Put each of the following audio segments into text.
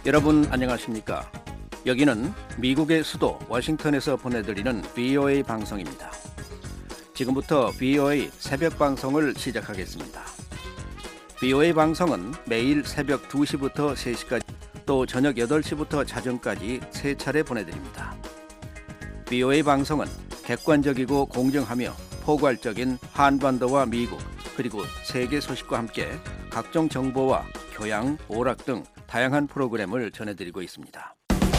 여러분 안녕하십니까? 여기는 미국의 수도 워싱턴에서 보내드리는 VOA 방송입니다. 지금부터 VOA 새벽 방송을 시작하겠습니다. VOA 방송은 매일 새벽 2시부터 3시까지 또 저녁 8시부터 자정까지 3차례 보내드립니다. VOA 방송은 객관적이고 공정하며 포괄적인 한반도와 미국 그리고 세계 소식과 함께 각종 정보와 교양, 오락 등 다양한 프로그램을 전해드리고 있습니다.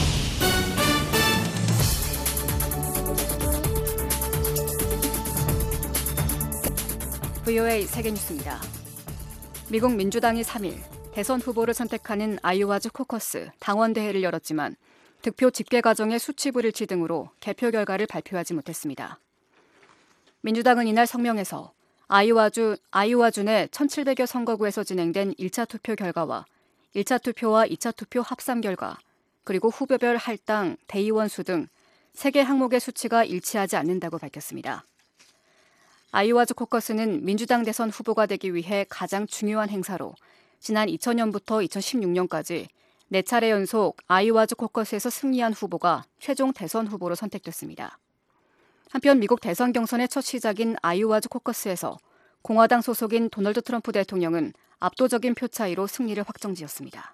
VOA 세계뉴스입니다. 미국 민주당이 3일 대선 후보를 선택하는 아이오와주 코커스 당원대회를 열었지만 득표 집계 과정의 수치 불일치 등으로 개표 결과를 발표하지 못했습니다. 민주당은 이날 성명에서 아이오와주 내 1,700여 선거구에서 진행된 1차 투표 결과와 1차 투표와 2차 투표 합산 결과, 그리고 후보별 할당, 대의원 수 등 3개 항목의 수치가 일치하지 않는다고 밝혔습니다. 아이오와주 코커스는 민주당 대선 후보가 되기 위해 가장 중요한 행사로 지난 2000년부터 2016년까지 4차례 연속 아이오와주 코커스에서 승리한 후보가 최종 대선 후보로 선택됐습니다. 한편 미국 대선 경선의 첫 시작인 아이오와주 코커스에서 공화당 소속인 도널드 트럼프 대통령은 압도적인 표 차이로 승리를 확정지었습니다.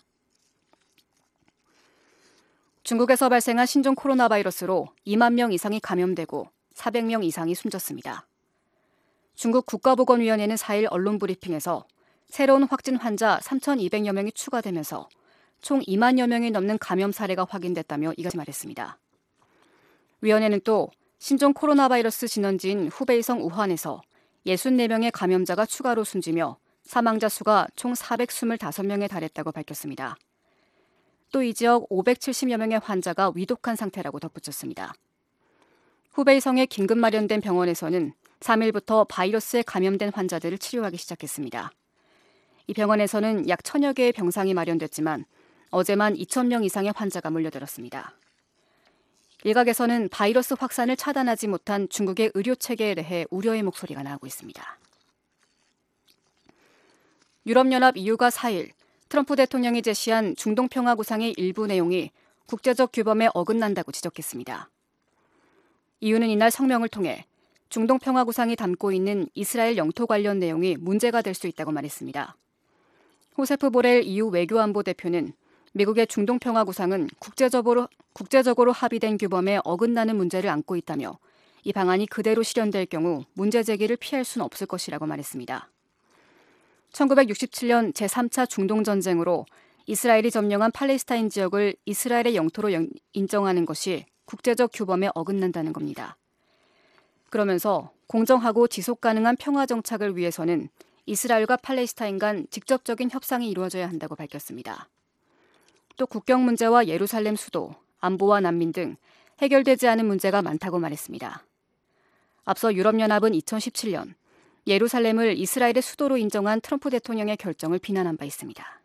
중국에서 발생한 신종 코로나 바이러스로 2만 명 이상이 감염되고 400명 이상이 숨졌습니다. 중국 국가보건위원회는 4일 언론 브리핑에서 새로운 확진 환자 3,200여 명이 추가되면서 총 2만여 명이 넘는 감염 사례가 확인됐다며 이같이 말했습니다. 위원회는 또 신종 코로나 바이러스 진원지인 후베이성 우한에서 64명의 감염자가 추가로 숨지며 사망자 수가 총 425명에 달했다고 밝혔습니다. 또 이 지역 570여 명의 환자가 위독한 상태라고 덧붙였습니다. 후베이성에 긴급 마련된 병원에서는 3일부터 바이러스에 감염된 환자들을 치료하기 시작했습니다. 이 병원에서는 약 1,000여 개의 병상이 마련됐지만 어제만 2,000명 이상의 환자가 몰려들었습니다. 일각에서는 바이러스 확산을 차단하지 못한 중국의 의료 체계에 대해 우려의 목소리가 나오고 있습니다. 유럽연합 EU가 4일 트럼프 대통령이 제시한 중동평화 구상의 일부 내용이 국제적 규범에 어긋난다고 지적했습니다. EU는 이날 성명을 통해 중동평화 구상이 담고 있는 이스라엘 영토 관련 내용이 문제가 될 수 있다고 말했습니다. 호세프 보렐 EU 외교안보 대표는 미국의 중동평화 구상은 국제적으로 합의된 규범에 어긋나는 문제를 안고 있다며 이 방안이 그대로 실현될 경우 문제 제기를 피할 수는 없을 것이라고 말했습니다. 1967년 제3차 중동전쟁으로 이스라엘이 점령한 팔레스타인 지역을 이스라엘의 영토로 인정하는 것이 국제적 규범에 어긋난다는 겁니다. 그러면서 공정하고 지속 가능한 평화 정착을 위해서는 이스라엘과 팔레스타인 간 직접적인 협상이 이루어져야 한다고 밝혔습니다. 또 국경 문제와 예루살렘 수도, 안보와 난민 등 해결되지 않은 문제가 많다고 말했습니다. 앞서 유럽연합은 2017년 예루살렘을 이스라엘의 수도로 인정한 트럼프 대통령의 결정을 비난한 바 있습니다.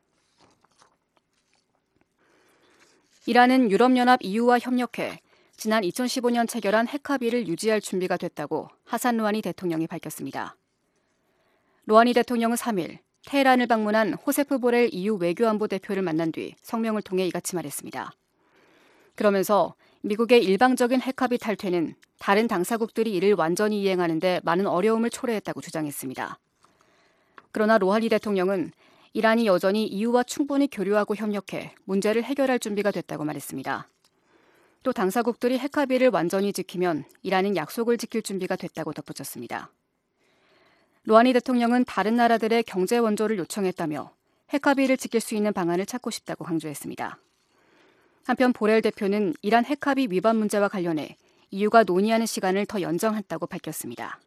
이란은 유럽연합 EU와 협력해 지난 2015년 체결한 핵 합의를 유지할 준비가 됐다고 하산 루하니 대통령이 밝혔습니다. 루하니 대통령은 3일 테헤란을 방문한 호세프 보렐 EU 외교안보 대표를 만난 뒤 성명을 통해 이같이 말했습니다. 그러면서 미국의 일방적인 핵합의 탈퇴는 다른 당사국들이 이를 완전히 이행하는 데 많은 어려움을 초래했다고 주장했습니다. 그러나 루하니 대통령은 이란이 여전히 EU와 충분히 교류하고 협력해 문제를 해결할 준비가 됐다고 말했습니다. 또 당사국들이 핵합의를 완전히 지키면 이란은 약속을 지킬 준비가 됐다고 덧붙였습니다. 루하니 대통령은 다른 나라들의 경제 원조를 요청했다며 핵합의를 지킬 수 있는 방안을 찾고 싶다고 강조했습니다. 한편 보렐 대표는 이란 핵합의 위반 문제와 관련해 EU가 논의하는 시간을 더 연장했다고 밝혔습니다.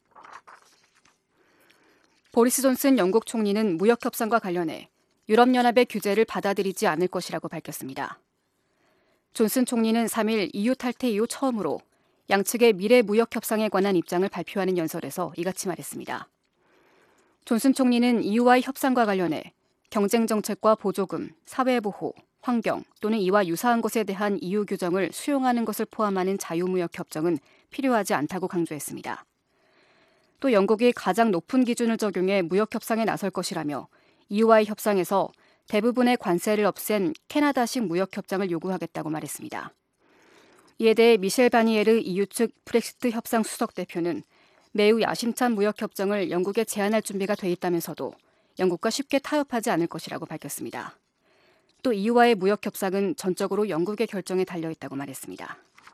보리스 존슨 영국 총리는 무역 협상과 관련해 유럽연합의 규제를 받아들이지 않을 것이라고 밝혔습니다. 존슨 총리는 3일 EU 탈퇴 이후 처음으로 양측의 미래 무역 협상에 관한 입장을 발표하는 연설에서 이같이 말했습니다. 존슨 총리는 EU와의 협상과 관련해 경쟁 정책과 보조금, 사회보호, 환경 또는 이와 유사한 것에 대한 EU 규정을 수용하는 것을 포함하는 자유무역 협정은 필요하지 않다고 강조했습니다. 또 영국이 가장 높은 기준을 적용해 무역 협상에 나설 것이라며 EU와의 협상에서 대부분의 관세를 없앤 캐나다식 무역협정을 요구하겠다고 말했습니다. 이에 대해 미셸 바니에르 EU 측 브렉시트 협상 수석 대표는 매우 야심찬 무역협정을 영국에 제안할 준비가 돼 있다면서도 영국과 쉽게 타협하지 않을 것이라고 밝혔습니다. 또 EU와의 무역협상은 전적으로 영국의 결정에 달려있다고 말했습니다.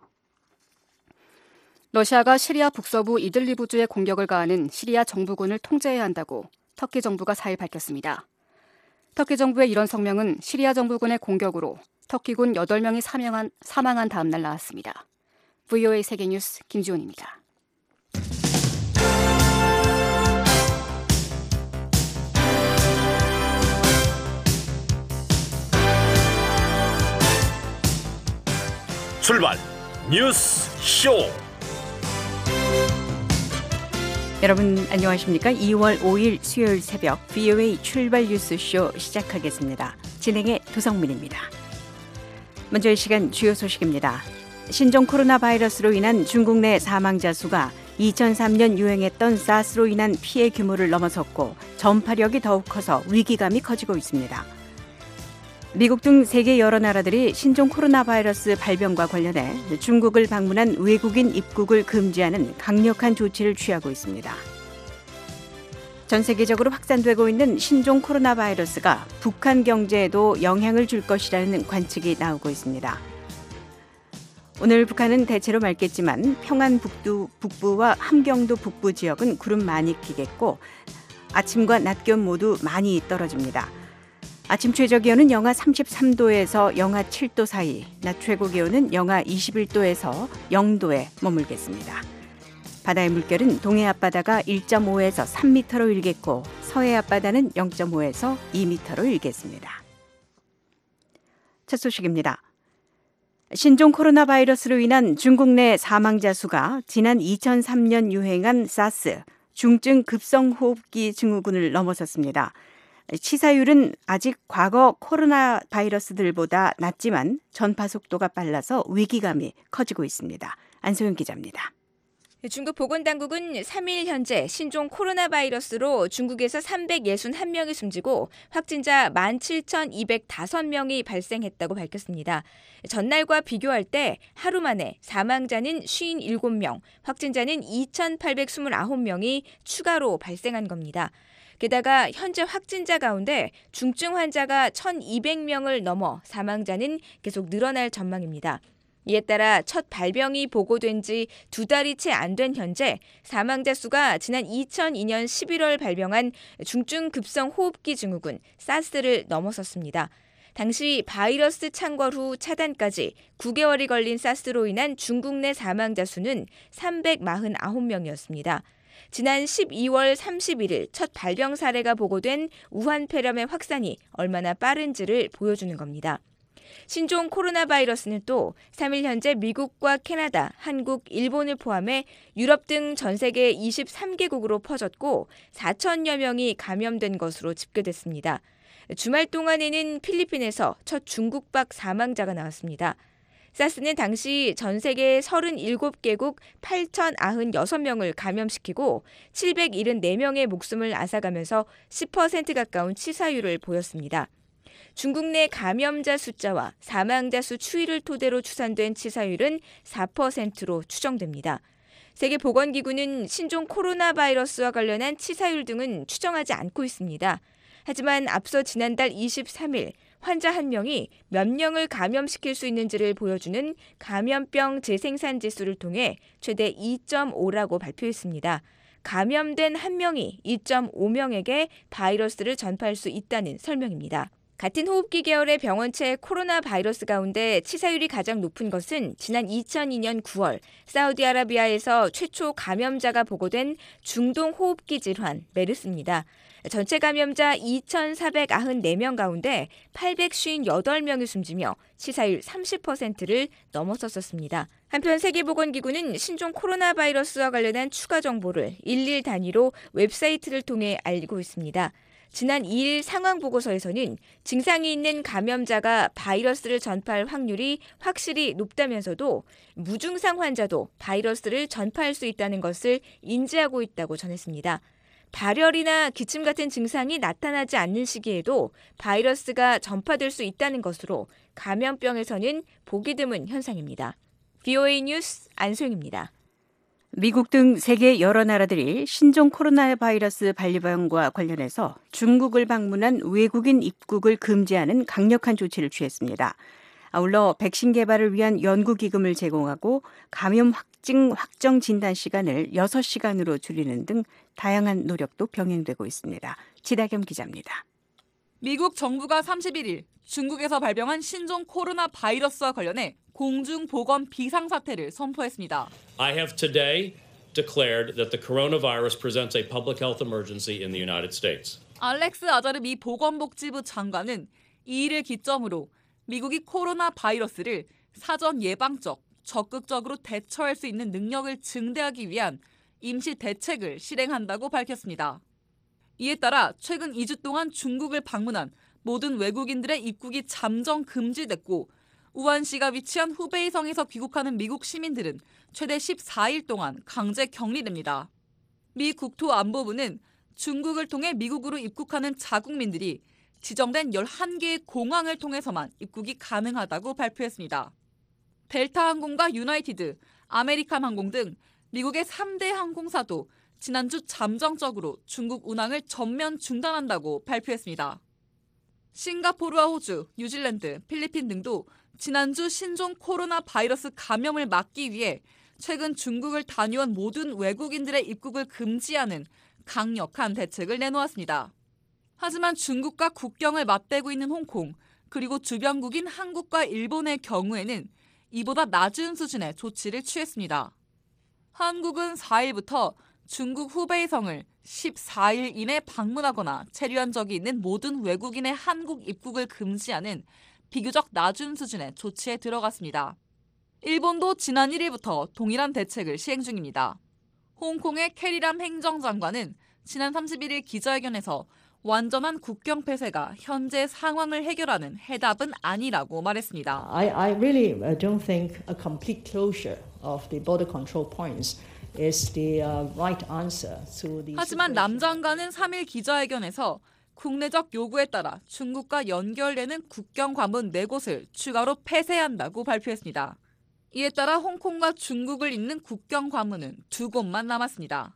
러시아가 시리아 북서부 이들리브주에 공격을 가하는 시리아 정부군을 통제해야 한다고 터키 정부가 4일 밝혔습니다. 터키 정부의 이런 성명은 시리아 정부군의 공격으로 터키군 8명이 사망한 다음 날 나왔습니다. VOA 세계뉴스 김지훈입니다. 출발 뉴스 쇼. 여러분 안녕하십니까? 2월 5일 수요일 새벽 VOA 출발 뉴스쇼 시작하겠습니다. 진행의 도성민입니다. 먼저 이 시간 주요 소식입니다. 신종 코로나 바이러스로 인한 중국 내 사망자 수가 2003년 유행했던 사스로 인한 피해 규모를 넘어섰고 전파력이 더욱 커서 위기감이 커지고 있습니다. 미국 등 세계 여러 나라들이 신종 코로나 바이러스 발병과 관련해 중국을 방문한 외국인 입국을 금지하는 강력한 조치를 취하고 있습니다. 전 세계적으로 확산되고 있는 신종 코로나 바이러스가 북한 경제에도 영향을 줄 것이라는 관측이 나오고 있습니다. 오늘 북한은 대체로 맑겠지만 평안 북부와 함경도 북부 지역은 구름 많이 끼겠고 아침과 낮 기온 모두 많이 떨어집니다. 아침 최저 기온은 영하 33도에서 영하 7도 사이, 낮 최고 기온은 영하 21도에서 0도에 머물겠습니다. 바다의 물결은 동해 앞바다가 1.5에서 3m로 일겠고 서해 앞바다는 0.5에서 2m로 일겠습니다. 첫 소식입니다. 신종 코로나 바이러스로 인한 중국 내 사망자 수가 지난 2003년 유행한 사스, 중증 급성호흡기 증후군을 넘어섰습니다. 치사율은 아직 과거 코로나 바이러스들보다 낮지만 전파 속도가 빨라서 위기감이 커지고 있습니다. 안소영 기자입니다. 중국 보건당국은 3일 현재 신종 코로나 바이러스로 중국에서 361명이 숨지고 확진자 17,205명이 발생했다고 밝혔습니다. 전날과 비교할 때 하루 만에 사망자는 57명, 확진자는 2,829명이 추가로 발생한 겁니다. 게다가 현재 확진자 가운데 중증 환자가 1,200명을 넘어 사망자는 계속 늘어날 전망입니다. 이에 따라 첫 발병이 보고된 지 2달이 채 안 된 현재 사망자 수가 지난 2002년 11월 발병한 중증 급성 호흡기 증후군 사스를 넘어섰습니다. 당시 바이러스 창궐 후 차단까지 9개월이 걸린 사스로 인한 중국 내 사망자 수는 349명이었습니다. 지난 12월 31일 첫 발병 사례가 보고된 우한 폐렴의 확산이 얼마나 빠른지를 보여주는 겁니다. 신종 코로나 바이러스는 또 3일 현재 미국과 캐나다, 한국, 일본을 포함해 유럽 등 전 세계 23개국으로 퍼졌고 4천여 명이 감염된 것으로 집계됐습니다. 주말 동안에는 필리핀에서 첫 중국박 사망자가 나왔습니다. 사스는 당시 전 세계 37개국 8,096명을 감염시키고 774명의 목숨을 앗아가면서 10% 가까운 치사율을 보였습니다. 중국 내 감염자 숫자와 사망자 수 추이를 토대로 추산된 치사율은 4%로 추정됩니다. 세계보건기구는 신종 코로나 바이러스와 관련한 치사율 등은 추정하지 않고 있습니다. 하지만 앞서 지난달 23일 환자 1명이 몇 명을 감염시킬 수 있는지를 보여주는 감염병 재생산 지수를 통해 최대 2.5라고 발표했습니다. 감염된 1명이 2.5명에게 바이러스를 전파할 수 있다는 설명입니다. 같은 호흡기 계열의 병원체 코로나 바이러스 가운데 치사율이 가장 높은 것은 지난 2002년 9월 사우디아라비아에서 최초 감염자가 보고된 중동 호흡기 질환 메르스입니다. 전체 감염자 2,494명 가운데 858명이 숨지며 치사율 30%를 넘어섰었습니다. 한편 세계보건기구는 신종 코로나 바이러스와 관련한 추가 정보를 일일 단위로 웹사이트를 통해 알리고 있습니다. 지난 2일 상황보고서에서는 증상이 있는 감염자가 바이러스를 전파할 확률이 확실히 높다면서도 무증상 환자도 바이러스를 전파할 수 있다는 것을 인지하고 있다고 전했습니다. 발열이나 기침 같은 증상이 나타나지 않는 시기에도 바이러스가 전파될 수 있다는 것으로 감염병에서는 보기 드문 현상입니다. VOA 뉴스 안소영입니다. 미국 등 세계 여러 나라들이 신종 코로나 바이러스 발병과 관련해서 중국을 방문한 외국인 입국을 금지하는 강력한 조치를 취했습니다. 아울러 백신 개발을 위한 연구기금을 제공하고 감염 확정 진단 시간을 6시간으로 줄이는 등 다양한 노력도 병행되고 있습니다. 지다겸 기자입니다. 미국 정부가 31일 중국에서 발병한 신종 코로나 바이러스와 관련해 공중보건 비상사태를 선포했습니다. I have today declared that the coronavirus presents a public health emergency in the United States. 알렉스 아자르 미 보건복지부 장관은 이 일을 기점으로 미국이 코로나 바이러스를 사전 예방적, 적극적으로 대처할 수 있는 능력을 증대하기 위한 임시 대책을 실행한다고 밝혔습니다. 이에 따라 최근 2주 동안 중국을 방문한 모든 외국인들의 입국이 잠정 금지됐고 우한시가 위치한 후베이성에서 귀국하는 미국 시민들은 최대 14일 동안 강제 격리됩니다. 미 국토안보부는 중국을 통해 미국으로 입국하는 자국민들이 지정된 11개의 공항을 통해서만 입국이 가능하다고 발표했습니다. 델타 항공과 유나이티드, 아메리칸 항공 등 미국의 3대 항공사도 지난주 잠정적으로 중국 운항을 전면 중단한다고 발표했습니다. 싱가포르와 호주, 뉴질랜드, 필리핀 등도 지난주 신종 코로나 바이러스 감염을 막기 위해 최근 중국을 다녀온 모든 외국인들의 입국을 금지하는 강력한 대책을 내놓았습니다. 하지만 중국과 국경을 맞대고 있는 홍콩, 그리고 주변국인 한국과 일본의 경우에는 이보다 낮은 수준의 조치를 취했습니다. 한국은 4일부터 중국 후베이성을 14일 이내 방문하거나 체류한 적이 있는 모든 외국인의 한국 입국을 금지하는 비교적 낮은 수준의 조치에 들어갔습니다. 일본도 지난 1일부터 동일한 대책을 시행 중입니다. 홍콩의 캐리람 행정장관은 지난 31일 기자회견에서 완전한 국경 폐쇄가 현재 상황을 해결하는 해답은 아니라고 말했습니다. I really don't think a complete closure of the border control points is the right answer to the 하지만 남 장관은 3일 기자회견에서 국내적 요구에 따라 중국과 연결되는 국경 관문 4곳을 추가로 폐쇄한다고 발표했습니다. 이에 따라 홍콩과 중국을 잇는 국경 관문은 2곳만 남았습니다.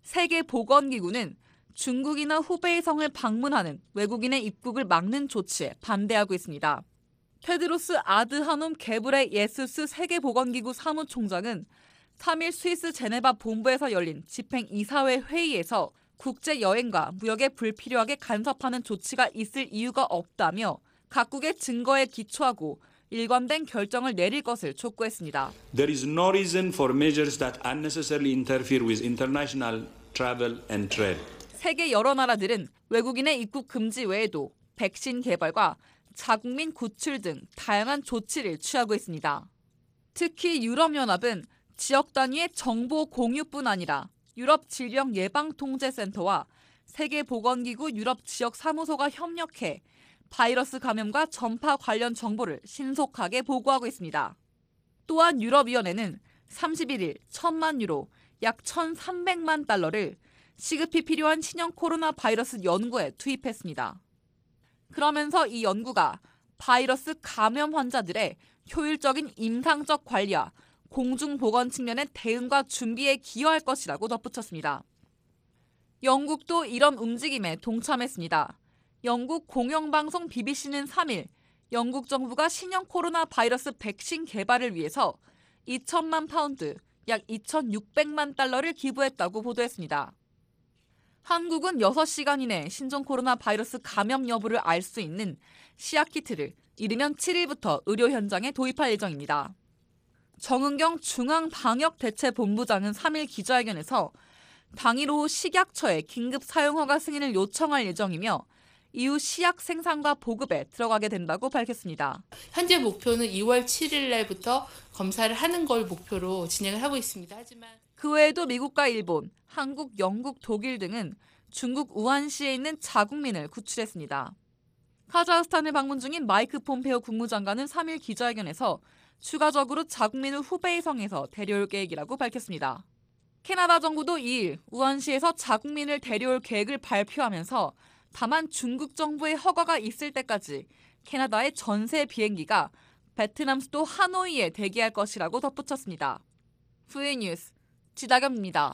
세계보건기구는 중국이나 후베이성을 방문하는 외국인의 입국을 막는 조치에 반대하고 있습니다. 테드로스 아드하놈 게브레 예수스 세계보건기구 사무총장은 3일 스위스 제네바 본부에서 열린 집행이사회 회의에서 국제 여행과 무역에 불필요하게 간섭하는 조치가 있을 이유가 없다며 각국의 증거에 기초하고 일관된 결정을 내릴 것을 촉구했습니다. There is no reason for measures that unnecessarily interfere with international travel and trade. 세계 여러 나라들은 외국인의 입국 금지 외에도 백신 개발과 자국민 구출 등 다양한 조치를 취하고 있습니다. 특히 유럽연합은 지역 단위의 정보 공유뿐 아니라 유럽질병예방통제센터와 세계보건기구 유럽지역사무소가 협력해 바이러스 감염과 전파 관련 정보를 신속하게 보고하고 있습니다. 또한 유럽위원회는 31일 1,000만 유로, 약 1,300만 달러를 시급히 필요한 신형 코로나 바이러스 연구에 투입했습니다. 그러면서 이 연구가 바이러스 감염 환자들의 효율적인 임상적 관리와 공중보건 측면의 대응과 준비에 기여할 것이라고 덧붙였습니다. 영국도 이런 움직임에 동참했습니다. 영국 공영방송 BBC는 3일 영국 정부가 신형 코로나 바이러스 백신 개발을 위해서 2천만 파운드, 약 2,600만 달러를 기부했다고 보도했습니다. 한국은 6시간 이내 신종 코로나 바이러스 감염 여부를 알 수 있는 시약키트를 이르면 7일부터 의료 현장에 도입할 예정입니다. 정은경 중앙방역대책본부장은 3일 기자회견에서 당일 오후 식약처에 긴급 사용허가 승인을 요청할 예정이며 이후 시약 생산과 보급에 들어가게 된다고 밝혔습니다. 현재 목표는 2월 7일 날부터 검사를 하는 걸 목표로 진행을 하고 있습니다. 하지만 그 외에도 미국과 일본, 한국, 영국, 독일 등은 중국 우한시에 있는 자국민을 구출했습니다. 카자흐스탄을 방문 중인 마이크 폼페오 국무장관은 3일 기자회견에서 추가적으로 자국민을 후베이성에서 데려올 계획이라고 밝혔습니다. 캐나다 정부도 2일 우한시에서 자국민을 데려올 계획을 발표하면서 다만 중국 정부의 허가가 있을 때까지 캐나다의 전세 비행기가 베트남 수도 하노이에 대기할 것이라고 덧붙였습니다. VA 뉴스 지다겸입니다.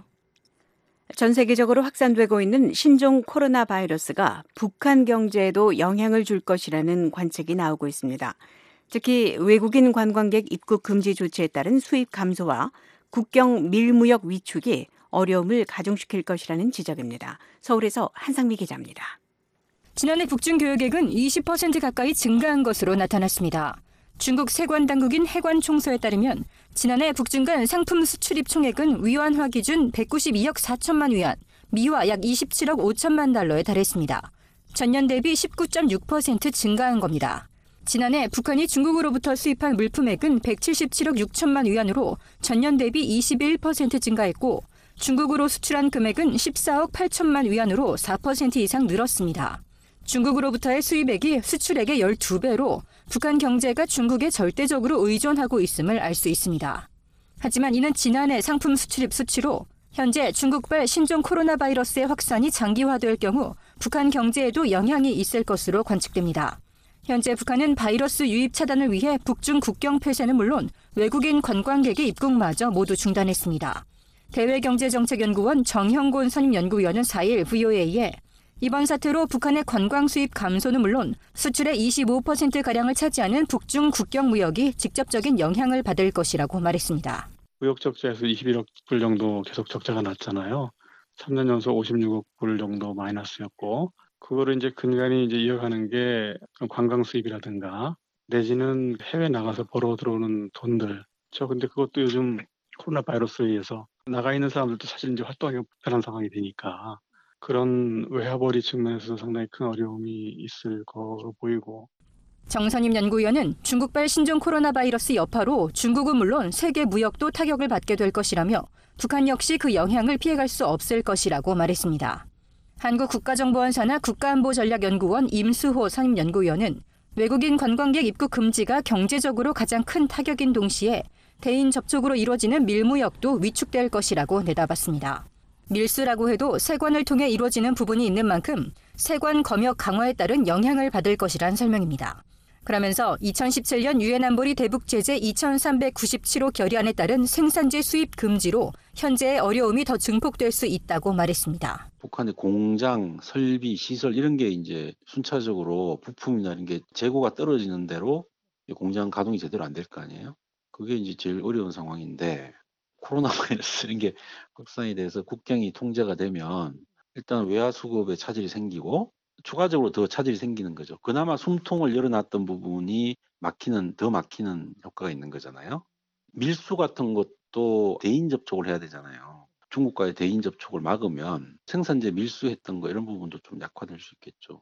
전 세계적으로 확산되고 있는 신종 코로나 바이러스가 북한 경제에도 영향을 줄 것이라는 관측이 나오고 있습니다. 특히 외국인 관광객 입국 금지 조치에 따른 수입 감소와 국경 밀무역 위축이 어려움을 가중시킬 것이라는 지적입니다. 서울에서 한상미 기자입니다. 지난해 북중 교역액은 20% 가까이 증가한 것으로 나타났습니다. 중국 세관 당국인 해관총서에 따르면 지난해 북중 간 상품 수출입 총액은 위안화 기준 192억 4천만 위안, 미화 약 27억 5천만 달러에 달했습니다. 전년 대비 19.6% 증가한 겁니다. 지난해 북한이 중국으로부터 수입한 물품액은 177억 6천만 위안으로 전년 대비 21% 증가했고 중국으로 수출한 금액은 14억 8천만 위안으로 4% 이상 늘었습니다. 중국으로부터의 수입액이 수출액의 12배로 북한 경제가 중국에 절대적으로 의존하고 있음을 알 수 있습니다. 하지만 이는 지난해 상품 수출입 수치로 현재 중국발 신종 코로나 바이러스의 확산이 장기화될 경우 북한 경제에도 영향이 있을 것으로 관측됩니다. 현재 북한은 바이러스 유입 차단을 위해 북중 국경 폐쇄는 물론 외국인 관광객의 입국마저 모두 중단했습니다. 대외경제정책연구원 정형곤 선임연구위원은 4일 VOA에 이번 사태로 북한의 관광 수입 감소는 물론 수출의 25%가량을 차지하는 북중 국경 무역이 직접적인 영향을 받을 것이라고 말했습니다. 무역 적자에서 21억 불 정도 계속 적자가 났잖아요. 3년 연속 56억 불 정도 마이너스였고 그거를 이제 근간히 이제 이어가는 게 관광 수입이라든가 내지는 해외 나가서 벌어 들어오는 돈들. 근데 그것도 요즘 코로나 바이러스에 의해서 나가 있는 사람들도 사실 이제 활동하기가 불편한 상황이 되니까 그런 외화벌이 측면에서 상당히 큰 어려움이 있을 거로 보이고. 정선임 연구위원은 중국발 신종 코로나 바이러스 여파로 중국은 물론 세계 무역도 타격을 받게 될 것이라며 북한 역시 그 영향을 피해갈 수 없을 것이라고 말했습니다. 한국국가정보원사나 국가안보전략연구원 임수호 선임연구위원은 외국인 관광객 입국 금지가 경제적으로 가장 큰 타격인 동시에 대인 접촉으로 이루어지는 밀무역도 위축될 것이라고 내다봤습니다. 밀수라고 해도 세관을 통해 이루어지는 부분이 있는 만큼 세관 검역 강화에 따른 영향을 받을 것이란 설명입니다. 그러면서 2017년 유엔 안보리 대북 제재 2397호 결의안에 따른 생산재 수입 금지로 현재의 어려움이 더 증폭될 수 있다고 말했습니다. 북한의 공장, 설비, 시설 이런 게 이제 순차적으로 부품이나 이런 게 재고가 떨어지는 대로 공장 가동이 제대로 안 될 거 아니에요. 그게 이제 제일 어려운 상황인데 코로나 바이러스 이런 게 확산이 돼서 국경이 통제가 되면 일단 외화 수급에 차질이 생기고 추가적으로 더 차질이 생기는 거죠. 그나마 숨통을 열어놨던 부분이 더 막히는 효과가 있는 거잖아요. 밀수 같은 것도 대인 접촉을 해야 되잖아요. 중국과의 대인 접촉을 막으면 생산재 밀수했던 거 이런 부분도 좀 약화될 수 있겠죠.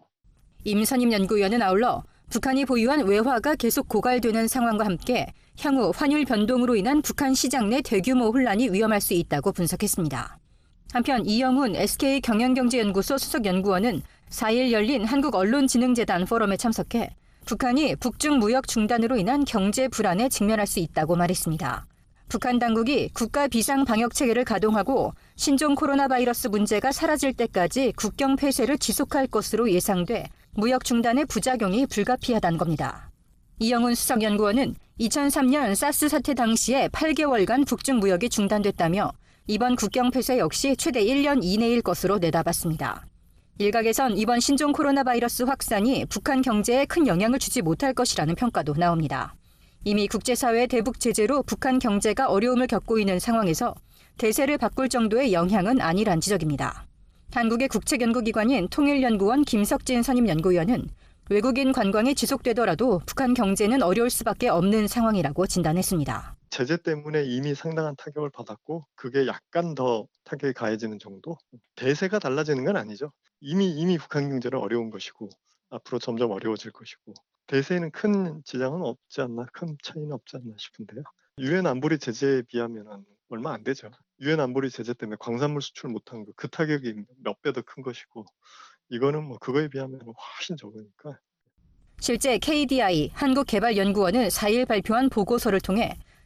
임선임 연구위원은 아울러 북한이 보유한 외화가 계속 고갈되는 상황과 함께 향후 환율 변동으로 인한 북한 시장 내 대규모 혼란이 위험할 수 있다고 분석했습니다. 한편 이영훈 SK경영경제연구소 수석연구원은 4일 열린 한국언론진흥재단 포럼에 참석해 북한이 북중 무역 중단으로 인한 경제 불안에 직면할 수 있다고 말했습니다. 북한 당국이 국가 비상 방역 체계를 가동하고 신종 코로나 바이러스 문제가 사라질 때까지 국경 폐쇄를 지속할 것으로 예상돼 무역 중단의 부작용이 불가피하다는 겁니다. 이영훈 수석연구원은 2003년 사스 사태 당시에 8개월간 북중 무역이 중단됐다며 이번 국경 폐쇄 역시 최대 1년 이내일 것으로 내다봤습니다. 일각에선 이번 신종 코로나 바이러스 확산이 북한 경제에 큰 영향을 주지 못할 것이라는 평가도 나옵니다. 이미 국제사회의 대북 제재로 북한 경제가 어려움을 겪고 있는 상황에서 대세를 바꿀 정도의 영향은 아니란 지적입니다. 한국의 국책연구기관인 통일연구원 김석진 선임연구위원은 외국인 관광이 지속되더라도 북한 경제는 어려울 수밖에 없는 상황이라고 진단했습니다. 제재 때문에 이미 상당한 타격을 받았고 그게 약간 더 타격이 가해지는 정도? 대세가 달라지는 건 아니죠. 이미 북한 경제는 어려운 것이고 앞으로 점점 어려워질 것이고 대세에는 큰 지장은 없지 않나, 큰 차이는 없지 않나 싶은데요. 유엔 안보리 제재에 비하면 얼마 안 되죠. 유엔 안보리 제재 때문에 광산물 수출 못한 거 그 타격이 몇 배 더 큰 것이고 이거는 뭐 그거에 비하면 훨씬 적으니까. 실제 KDI 한국개발연구원은 4일 발표한 보고서를 통해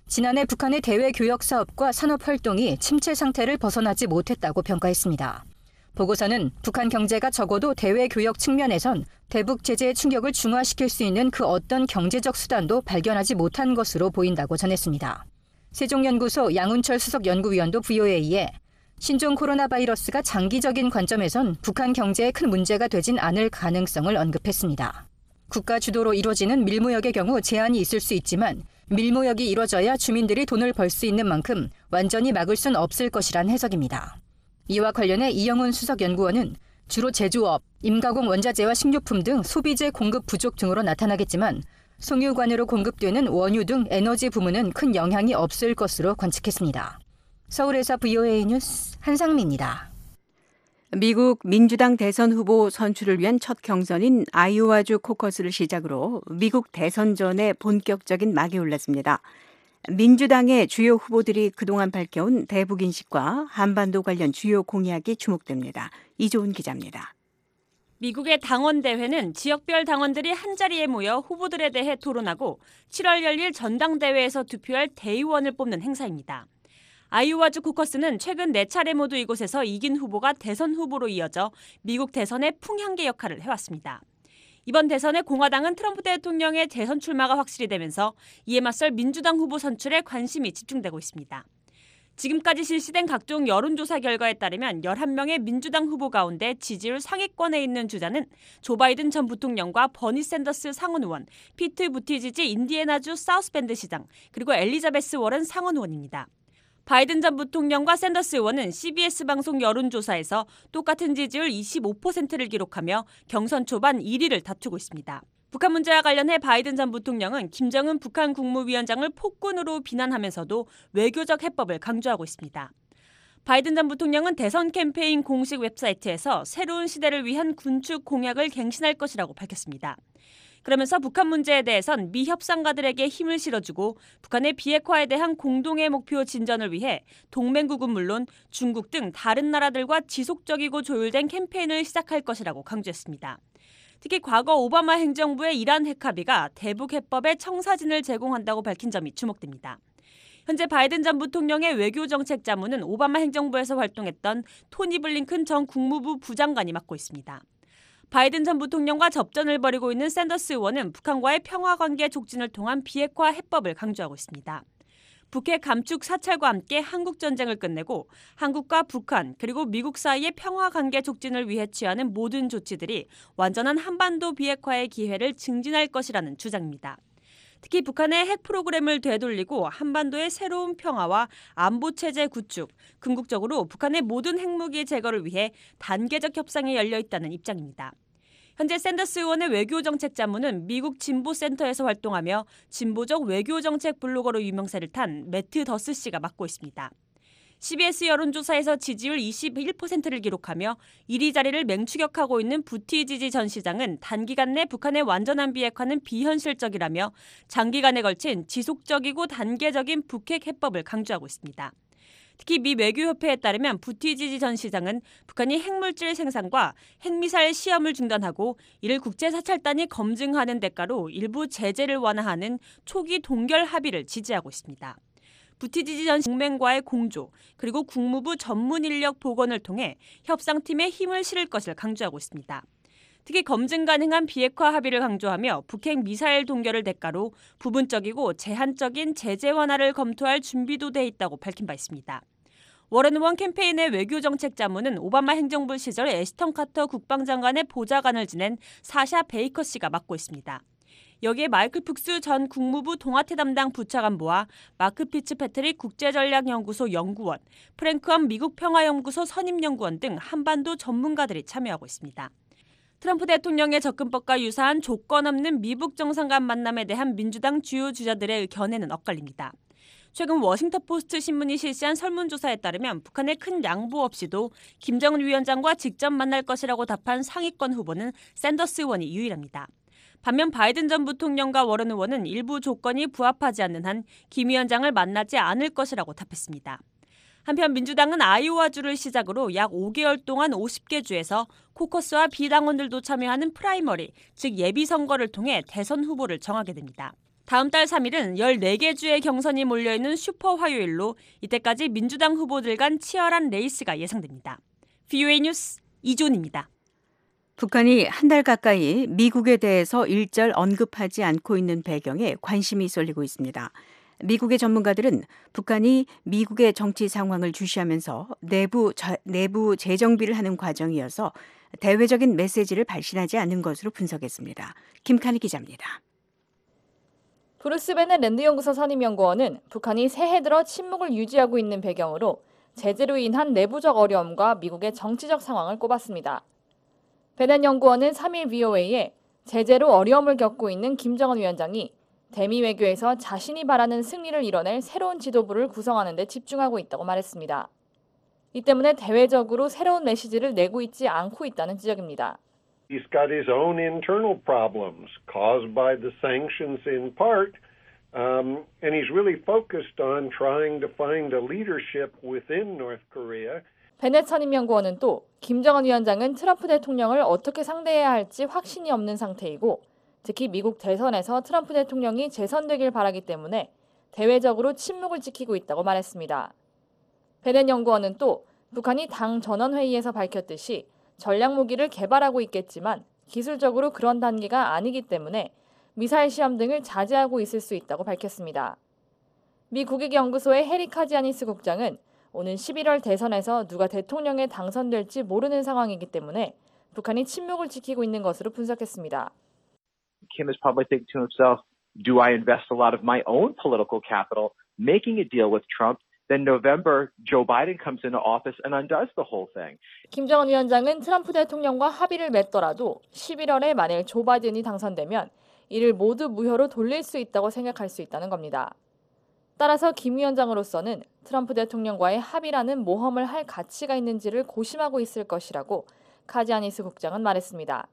지난해 북한의 대외 교역 사업과 산업 활동이 침체 상태를 벗어나지 못했다고 평가했습니다. 보고서는 북한 경제가 적어도 대외 교역 측면에선 대북 제재의 충격을 중화시킬 수 있는 그 어떤 경제적 수단도 발견하지 못한 것으로 보인다고 전했습니다. 세종연구소 양운철 수석연구위원도 VOA에 신종 코로나 바이러스가 장기적인 관점에선 북한 경제에 큰 문제가 되진 않을 가능성을 언급했습니다. 국가 주도로 이루어지는 밀무역의 경우 제한이 있을 수 있지만 밀무역이 이루어져야 주민들이 돈을 벌 수 있는 만큼 완전히 막을 순 없을 것이란 해석입니다. 이와 관련해 이영훈 수석연구원은 주로 제조업, 임가공 원자재와 식료품 등 소비재 공급 부족 등으로 나타나겠지만 송유관으로 공급되는 원유 등 에너지 부문은 큰 영향이 없을 것으로 관측했습니다. 서울에서 VOA 뉴스 한상미입니다. 미국 민주당 대선 후보 선출을 위한 첫 경선인 아이오와주 코커스를 시작으로 미국 대선전에 본격적인 막이 올랐습니다. 민주당의 주요 후보들이 그동안 밝혀온 대북 인식과 한반도 관련 주요 공약이 주목됩니다. 이조은 기자입니다. 미국의 당원대회는 지역별 당원들이 한자리에 모여 후보들에 대해 토론하고 7월 열릴 전당대회에서 투표할 대의원을 뽑는 행사입니다. 아이오와주 코커스는 최근 4차례 모두 이곳에서 이긴 후보가 대선 후보로 이어져 미국 대선의 풍향계 역할을 해왔습니다. 이번 대선에 공화당은 트럼프 대통령의 대선 출마가 확실히 되면서 이에 맞설 민주당 후보 선출에 관심이 집중되고 있습니다. 지금까지 실시된 각종 여론조사 결과에 따르면 11명의 민주당 후보 가운데 지지율 상위권에 있는 주자는 조 바이든 전 부통령과 버니 샌더스 상원 의원, 피트 부티지지 인디애나주 사우스밴드 시장, 그리고 엘리자베스 워런 상원 의원입니다. 바이든 전 부통령과 샌더스 의원은 CBS 방송 여론조사에서 똑같은 지지율 25%를 기록하며 경선 초반 1위를 다투고 있습니다. 북한 문제와 관련해 바이든 전 부통령은 김정은 북한 국무위원장을 폭군으로 비난하면서도 외교적 해법을 강조하고 있습니다. 바이든 전 부통령은 대선 캠페인 공식 웹사이트에서 새로운 시대를 위한 군축 공약을 갱신할 것이라고 밝혔습니다. 그러면서 북한 문제에 대해선 미 협상가들에게 힘을 실어주고 북한의 비핵화에 대한 공동의 목표 진전을 위해 동맹국은 물론 중국 등 다른 나라들과 지속적이고 조율된 캠페인을 시작할 것이라고 강조했습니다. 특히 과거 오바마 행정부의 이란 핵합의가 대북 해법의 청사진을 제공한다고 밝힌 점이 주목됩니다. 현재 바이든 전 부통령의 외교정책 자문은 오바마 행정부에서 활동했던 토니 블링컨 전 국무부 부장관이 맡고 있습니다. 바이든 전 부통령과 접전을 벌이고 있는 샌더스 의원은 북한과의 평화관계 촉진을 통한 비핵화 해법을 강조하고 있습니다. 북핵 감축 사찰과 함께 한국전쟁을 끝내고 한국과 북한 그리고 미국 사이의 평화관계 촉진을 위해 취하는 모든 조치들이 완전한 한반도 비핵화의 기회를 증진할 것이라는 주장입니다. 특히 북한의 핵 프로그램을 되돌리고 한반도의 새로운 평화와 안보체제 구축, 궁극적으로 북한의 모든 핵무기 제거를 위해 단계적 협상에 열려 있다는 입장입니다. 현재 샌더스 의원의 외교정책 자문은 미국 진보센터에서 활동하며 진보적 외교정책 블로거로 유명세를 탄 매트 더스 씨가 맡고 있습니다. CBS 여론조사에서 지지율 21%를 기록하며 1위 자리를 맹추격하고 있는 부티지지 전 시장은 단기간 내 북한의 완전한 비핵화는 비현실적이라며 장기간에 걸친 지속적이고 단계적인 북핵 해법을 강조하고 있습니다. 특히 미 외교협회에 따르면 부티지지 전 시장은 북한이 핵물질 생산과 핵미사일 시험을 중단하고 이를 국제사찰단이 검증하는 대가로 일부 제재를 완화하는 초기 동결 합의를 지지하고 있습니다. 부티지지 전 동맹과의 공조 그리고 국무부 전문 인력 복원을 통해 협상팀에 힘을 실을 것을 강조하고 있습니다. 특히 검증 가능한 비핵화 합의를 강조하며 북핵 미사일 동결을 대가로 부분적이고 제한적인 제재 완화를 검토할 준비도 돼 있다고 밝힌 바 있습니다. 워런 의원 캠페인의 외교정책 자문은 오바마 행정부 시절 애스턴 카터 국방장관의 보좌관을 지낸 사샤 베이커 씨가 맡고 있습니다. 여기에 마이클 푹스 전 국무부 동아태 담당 부차관보와 마크 피츠패트릭 국제전략연구소 연구원, 프랭크엄 미국 평화연구소 선임연구원 등 한반도 전문가들이 참여하고 있습니다. 트럼프 대통령의 접근법과 유사한 조건 없는 미북 정상 간 만남에 대한 민주당 주요 주자들의 견해는 엇갈립니다. 최근 워싱턴 포스트 신문이 실시한 설문조사에 따르면 북한의 큰 양보 없이도 김정은 위원장과 직접 만날 것이라고 답한 상위권 후보는 샌더스 의원이 유일합니다. 반면 바이든 전 부통령과 워런 의원은 일부 조건이 부합하지 않는 한 김 위원장을 만나지 않을 것이라고 답했습니다. 한편 민주당은 아이오와주를 시작으로 약 5개월 동안 50개 주에서 코커스와 비당원들도 참여하는 프라이머리, 즉 예비선거를 통해 대선 후보를 정하게 됩니다. 다음 달 3일은 14개 주의 경선이 몰려있는 슈퍼 화요일로 이때까지 민주당 후보들 간 치열한 레이스가 예상됩니다. VOA 뉴스 이존입니다. 북한이 한 달 가까이 미국에 대해서 일절 언급하지 않고 있는 배경에 관심이 쏠리고 있습니다. 미국의 전문가들은 북한이 미국의 정치 상황을 주시하면서 내부 재정비를 하는 과정이어서 대외적인 메시지를 발신하지 않는 것으로 분석했습니다. 김칸희 기자입니다. 브루스 베넷 랜드 연구소 선임연구원은 북한이 새해 들어 침묵을 유지하고 있는 배경으로 제재로 인한 내부적 어려움과 미국의 정치적 상황을 꼽았습니다. 베넷 연구원은 3일 VOA에 제재로 어려움을 겪고 있는 김정은 위원장이 대미 외교에서 자신이 바라는 승리를 이뤄낼 새로운 지도부를 구성하는 데 집중하고 있다고 말했습니다. 이 때문에 대외적으로 새로운 메시지를 내고 있지 않고 있다는 지적입니다. He's got his own internal problems caused by the sanctions in part, and he's really focused on trying to find a leadership within North Korea. 베넷 선임연구원은 또 김정은 위원장은 트럼프 대통령을 어떻게 상대해야 할지 확신이 없는 상태이고 특히 미국 대선에서 트럼프 대통령이 재선되길 바라기 때문에 대외적으로 침묵을 지키고 있다고 말했습니다. 베넷 연구원은 또 북한이 당 전원회의에서 밝혔듯이 전략무기를 개발하고 있겠지만 기술적으로 그런 단계가 아니기 때문에 미사일 시험 등을 자제하고 있을 수 있다고 밝혔습니다. 미 국익연구소의 해리 카지아니스 국장은 오는 11월 대선에서 누가 대통령에 당선될지 모르는 상황이기 때문에 북한이 침묵을 지키고 있는 것으로 분석했습니다. Kim is probably thinking to himself, do I invest a lot of my own political capital making a deal with Trump? Then November, Joe Biden comes into office and undoes the whole thing. 김정은 위원장은 트럼프 대통령과 합의를 맺더라도 11월에 만일 조 바이든이 당선되면 이를 모두 무효로 돌릴 수 있다고 생각할 수 있다는 겁니다. 따라서 김 위원장으로서는 트럼프 대통령과의 합의라는 모험을 할 가치가 있는지를 고심하고 있을 것이라고 카지아니스 국장은 말했습니다.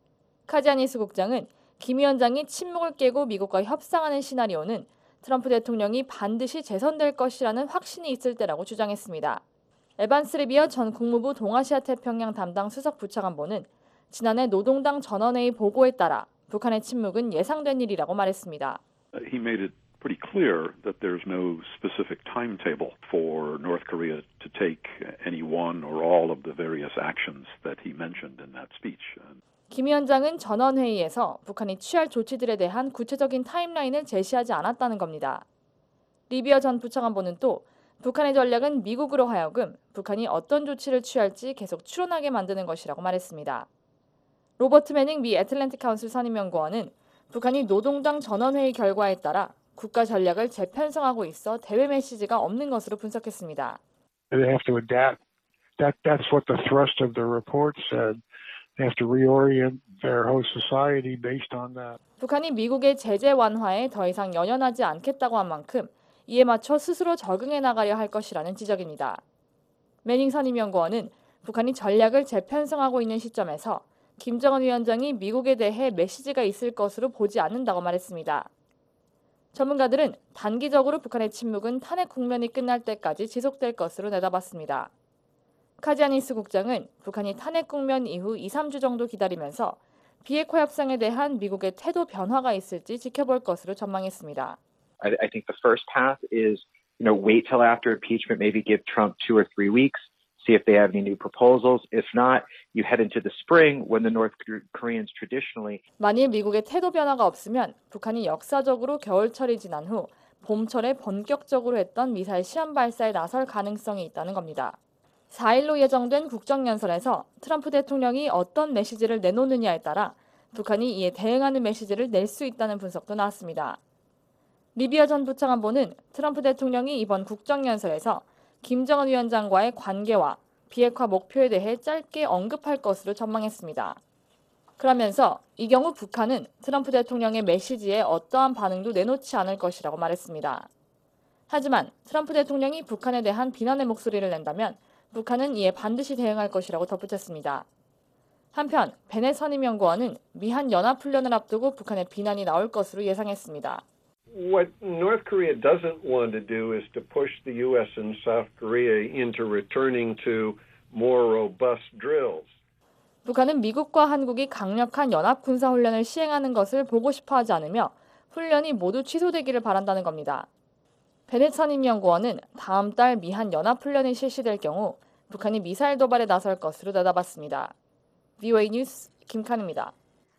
카지아니스 국장은 김 위원장이 침묵을 깨고 미국과 협상하는 시나리오는 트럼프 대통령이 반드시 재선될 것이라는 확신이 있을 때라고 주장했습니다. 에반스 리비어 전 국무부 동아시아 태평양 담당 수석 부차관보는 지난해 노동당 전원회의 보고에 따라 북한의 침묵은 예상된 일이라고 말했습니다. He made it pretty clear that there's no specific timetable for North Korea to take any one or all of the various actions that he mentioned in that speech. 김 위원장은 전원회의에서 북한이 취할 조치들에 대한 구체적인 타임라인을 제시하지 않았다는 겁니다. 리비어 전 부차관보는 또 북한의 전략은 미국으로 하여금 북한이 어떤 조치를 취할지 계속 추론하게 만드는 것이라고 말했습니다. 로버트 매닝 미 애틀랜틱 카운슬 선임연구원은 북한이 노동당 전원회의 결과에 따라 국가 전략을 재편성하고 있어 대외 메시지가 없는 것으로 분석했습니다. They have to adapt. That's what the thrust of the report said. They have to reorient their whole society based on that. 북한이 미국의 제재 완화에 더 이상 연연하지 않겠다고 한 만큼 이에 맞춰 스스로 적응해 나가려 할 것이라는 지적입니다. 매닝 선임연구원은 북한이 전략을 재편성하고 있는 시점에서 김정은 위원장이 미국에 대해 메시지가 있을 것으로 보지 않는다고 말했습니다. 전문가들은 단기적으로 북한의 침묵은 탄핵 국면이 끝날 때까지 지속될 것으로 내다봤습니다. 카지아니스 국장은 북한이 탄핵 국면 이후 2, 3주 정도 기다리면서 비핵화 협상에 대한 미국의 태도 변화가 있을지 지켜볼 것으로 전망했습니다. I think the first path is, wait till after impeachment, maybe give Trump 2 or 3 weeks, see if they have any new proposals. If not, you head into the spring when the North Koreans traditionally. 만일 미국의 태도 변화가 없으면 북한이 역사적으로 겨울철이 지난 후 봄철에 본격적으로 했던 미사일 시험 발사에 나설 가능성이 있다는 겁니다. 4일로 예정된 국정연설에서 트럼프 대통령이 어떤 메시지를 내놓느냐에 따라 북한이 이에 대응하는 메시지를 낼 수 있다는 분석도 나왔습니다. 리비어 전 부차관보는 트럼프 대통령이 이번 국정연설에서 김정은 위원장과의 관계와 비핵화 목표에 대해 짧게 언급할 것으로 전망했습니다. 그러면서 이 경우 북한은 트럼프 대통령의 메시지에 어떠한 반응도 내놓지 않을 것이라고 말했습니다. 하지만 트럼프 대통령이 북한에 대한 비난의 목소리를 낸다면 북한은 이에 반드시 대응할 것이라고 덧붙였습니다. 한편 베넷 선임연구원은 미한 연합훈련을 앞두고 북한의 비난이 나올 것으로 예상했습니다. What North Korea doesn't want to do is to push the U.S. and South Korea into returning to more robust drills. 북한은 미국과 한국이 강력한 연합 군사훈련을 시행하는 것을 보고 싶어 하지 않으며 훈련이 모두 취소되기를 바란다는 겁니다. 베네차님 연구원은 다음 달 미한 연합훈련이 실시될 경우 북한이 미사일 도발에 나설 것으로 내다봤습니다. VOA 뉴스 김칸입니다.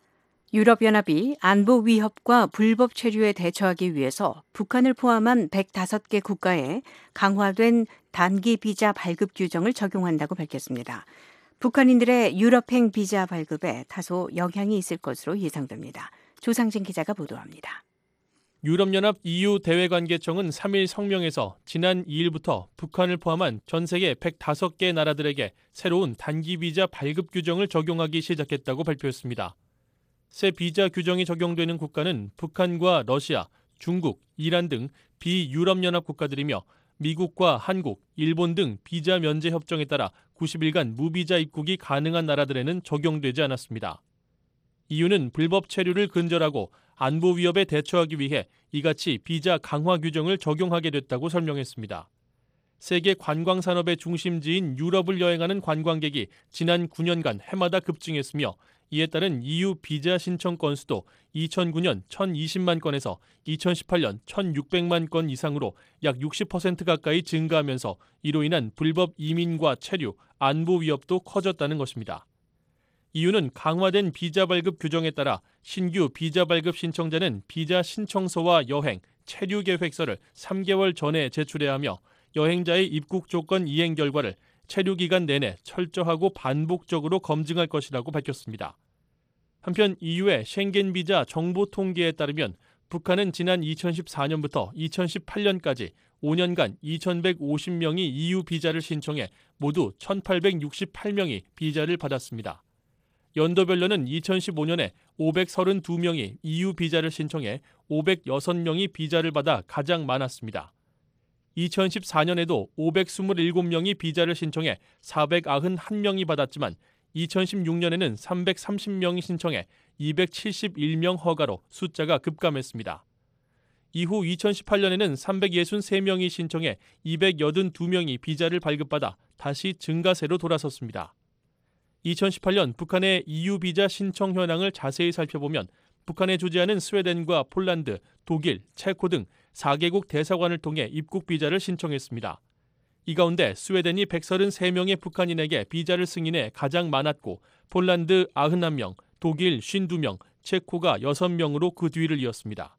유럽연합이 안보 위협과 불법 체류에 대처하기 위해서 북한을 포함한 105개 국가에 강화된 단기 비자 발급 규정을 적용한다고 밝혔습니다. 북한인들의 유럽행 비자 발급에 다소 영향이 있을 것으로 예상됩니다. 조상진 기자가 보도합니다. 유럽연합 EU 대외관계청은 3일 성명에서 지난 2일부터 북한을 포함한 전 세계 105개 나라들에게 새로운 단기 비자 발급 규정을 적용하기 시작했다고 발표했습니다. 새 비자 규정이 적용되는 국가는 북한과 러시아, 중국, 이란 등 비유럽연합 국가들이며 미국과 한국, 일본 등 비자 면제 협정에 따라 90일간 무비자 입국이 가능한 나라들에는 적용되지 않았습니다. EU는 불법 체류를 근절하고 안보 위협에 대처하기 위해 이같이 비자 강화 규정을 적용하게 됐다고 설명했습니다. 세계 관광 산업의 중심지인 유럽을 여행하는 관광객이 지난 9년간 해마다 급증했으며 이에 따른 EU 비자 신청 건수도 2009년 1,020만 건에서 2018년 1,600만 건 이상으로 약 60% 가까이 증가하면서 이로 인한 불법 이민과 체류, 안보 위협도 커졌다는 것입니다. EU는 강화된 비자 발급 규정에 따라 신규 비자 발급 신청자는 비자 신청서와 여행, 체류 계획서를 3개월 전에 제출해야 하며 여행자의 입국 조건 이행 결과를 체류 기간 내내 철저하고 반복적으로 검증할 것이라고 밝혔습니다. 한편 EU의 쉥겐 비자 정보 통계에 따르면 북한은 지난 2014년부터 2018년까지 5년간 2,150명이 EU 비자를 신청해 모두 1,868명이 비자를 받았습니다. 연도별로는 2015년에 532명이 EU 비자를 신청해 506명이 비자를 받아 가장 많았습니다. 2014년에도 527명이 비자를 신청해 491명이 받았지만 2016년에는 330명이 신청해 271명 허가로 숫자가 급감했습니다. 이후 2018년에는 363명이 신청해 282명이 비자를 발급받아 다시 증가세로 돌아섰습니다. 2018년 북한의 EU 비자 신청 현황을 자세히 살펴보면 북한에 주재하는 스웨덴과 폴란드, 독일, 체코 등 4개국 대사관을 통해 입국 비자를 신청했습니다. 이 가운데 스웨덴이 133명의 북한인에게 비자를 승인해 가장 많았고 폴란드 91명, 독일 52명, 체코가 6명으로 그 뒤를 이었습니다.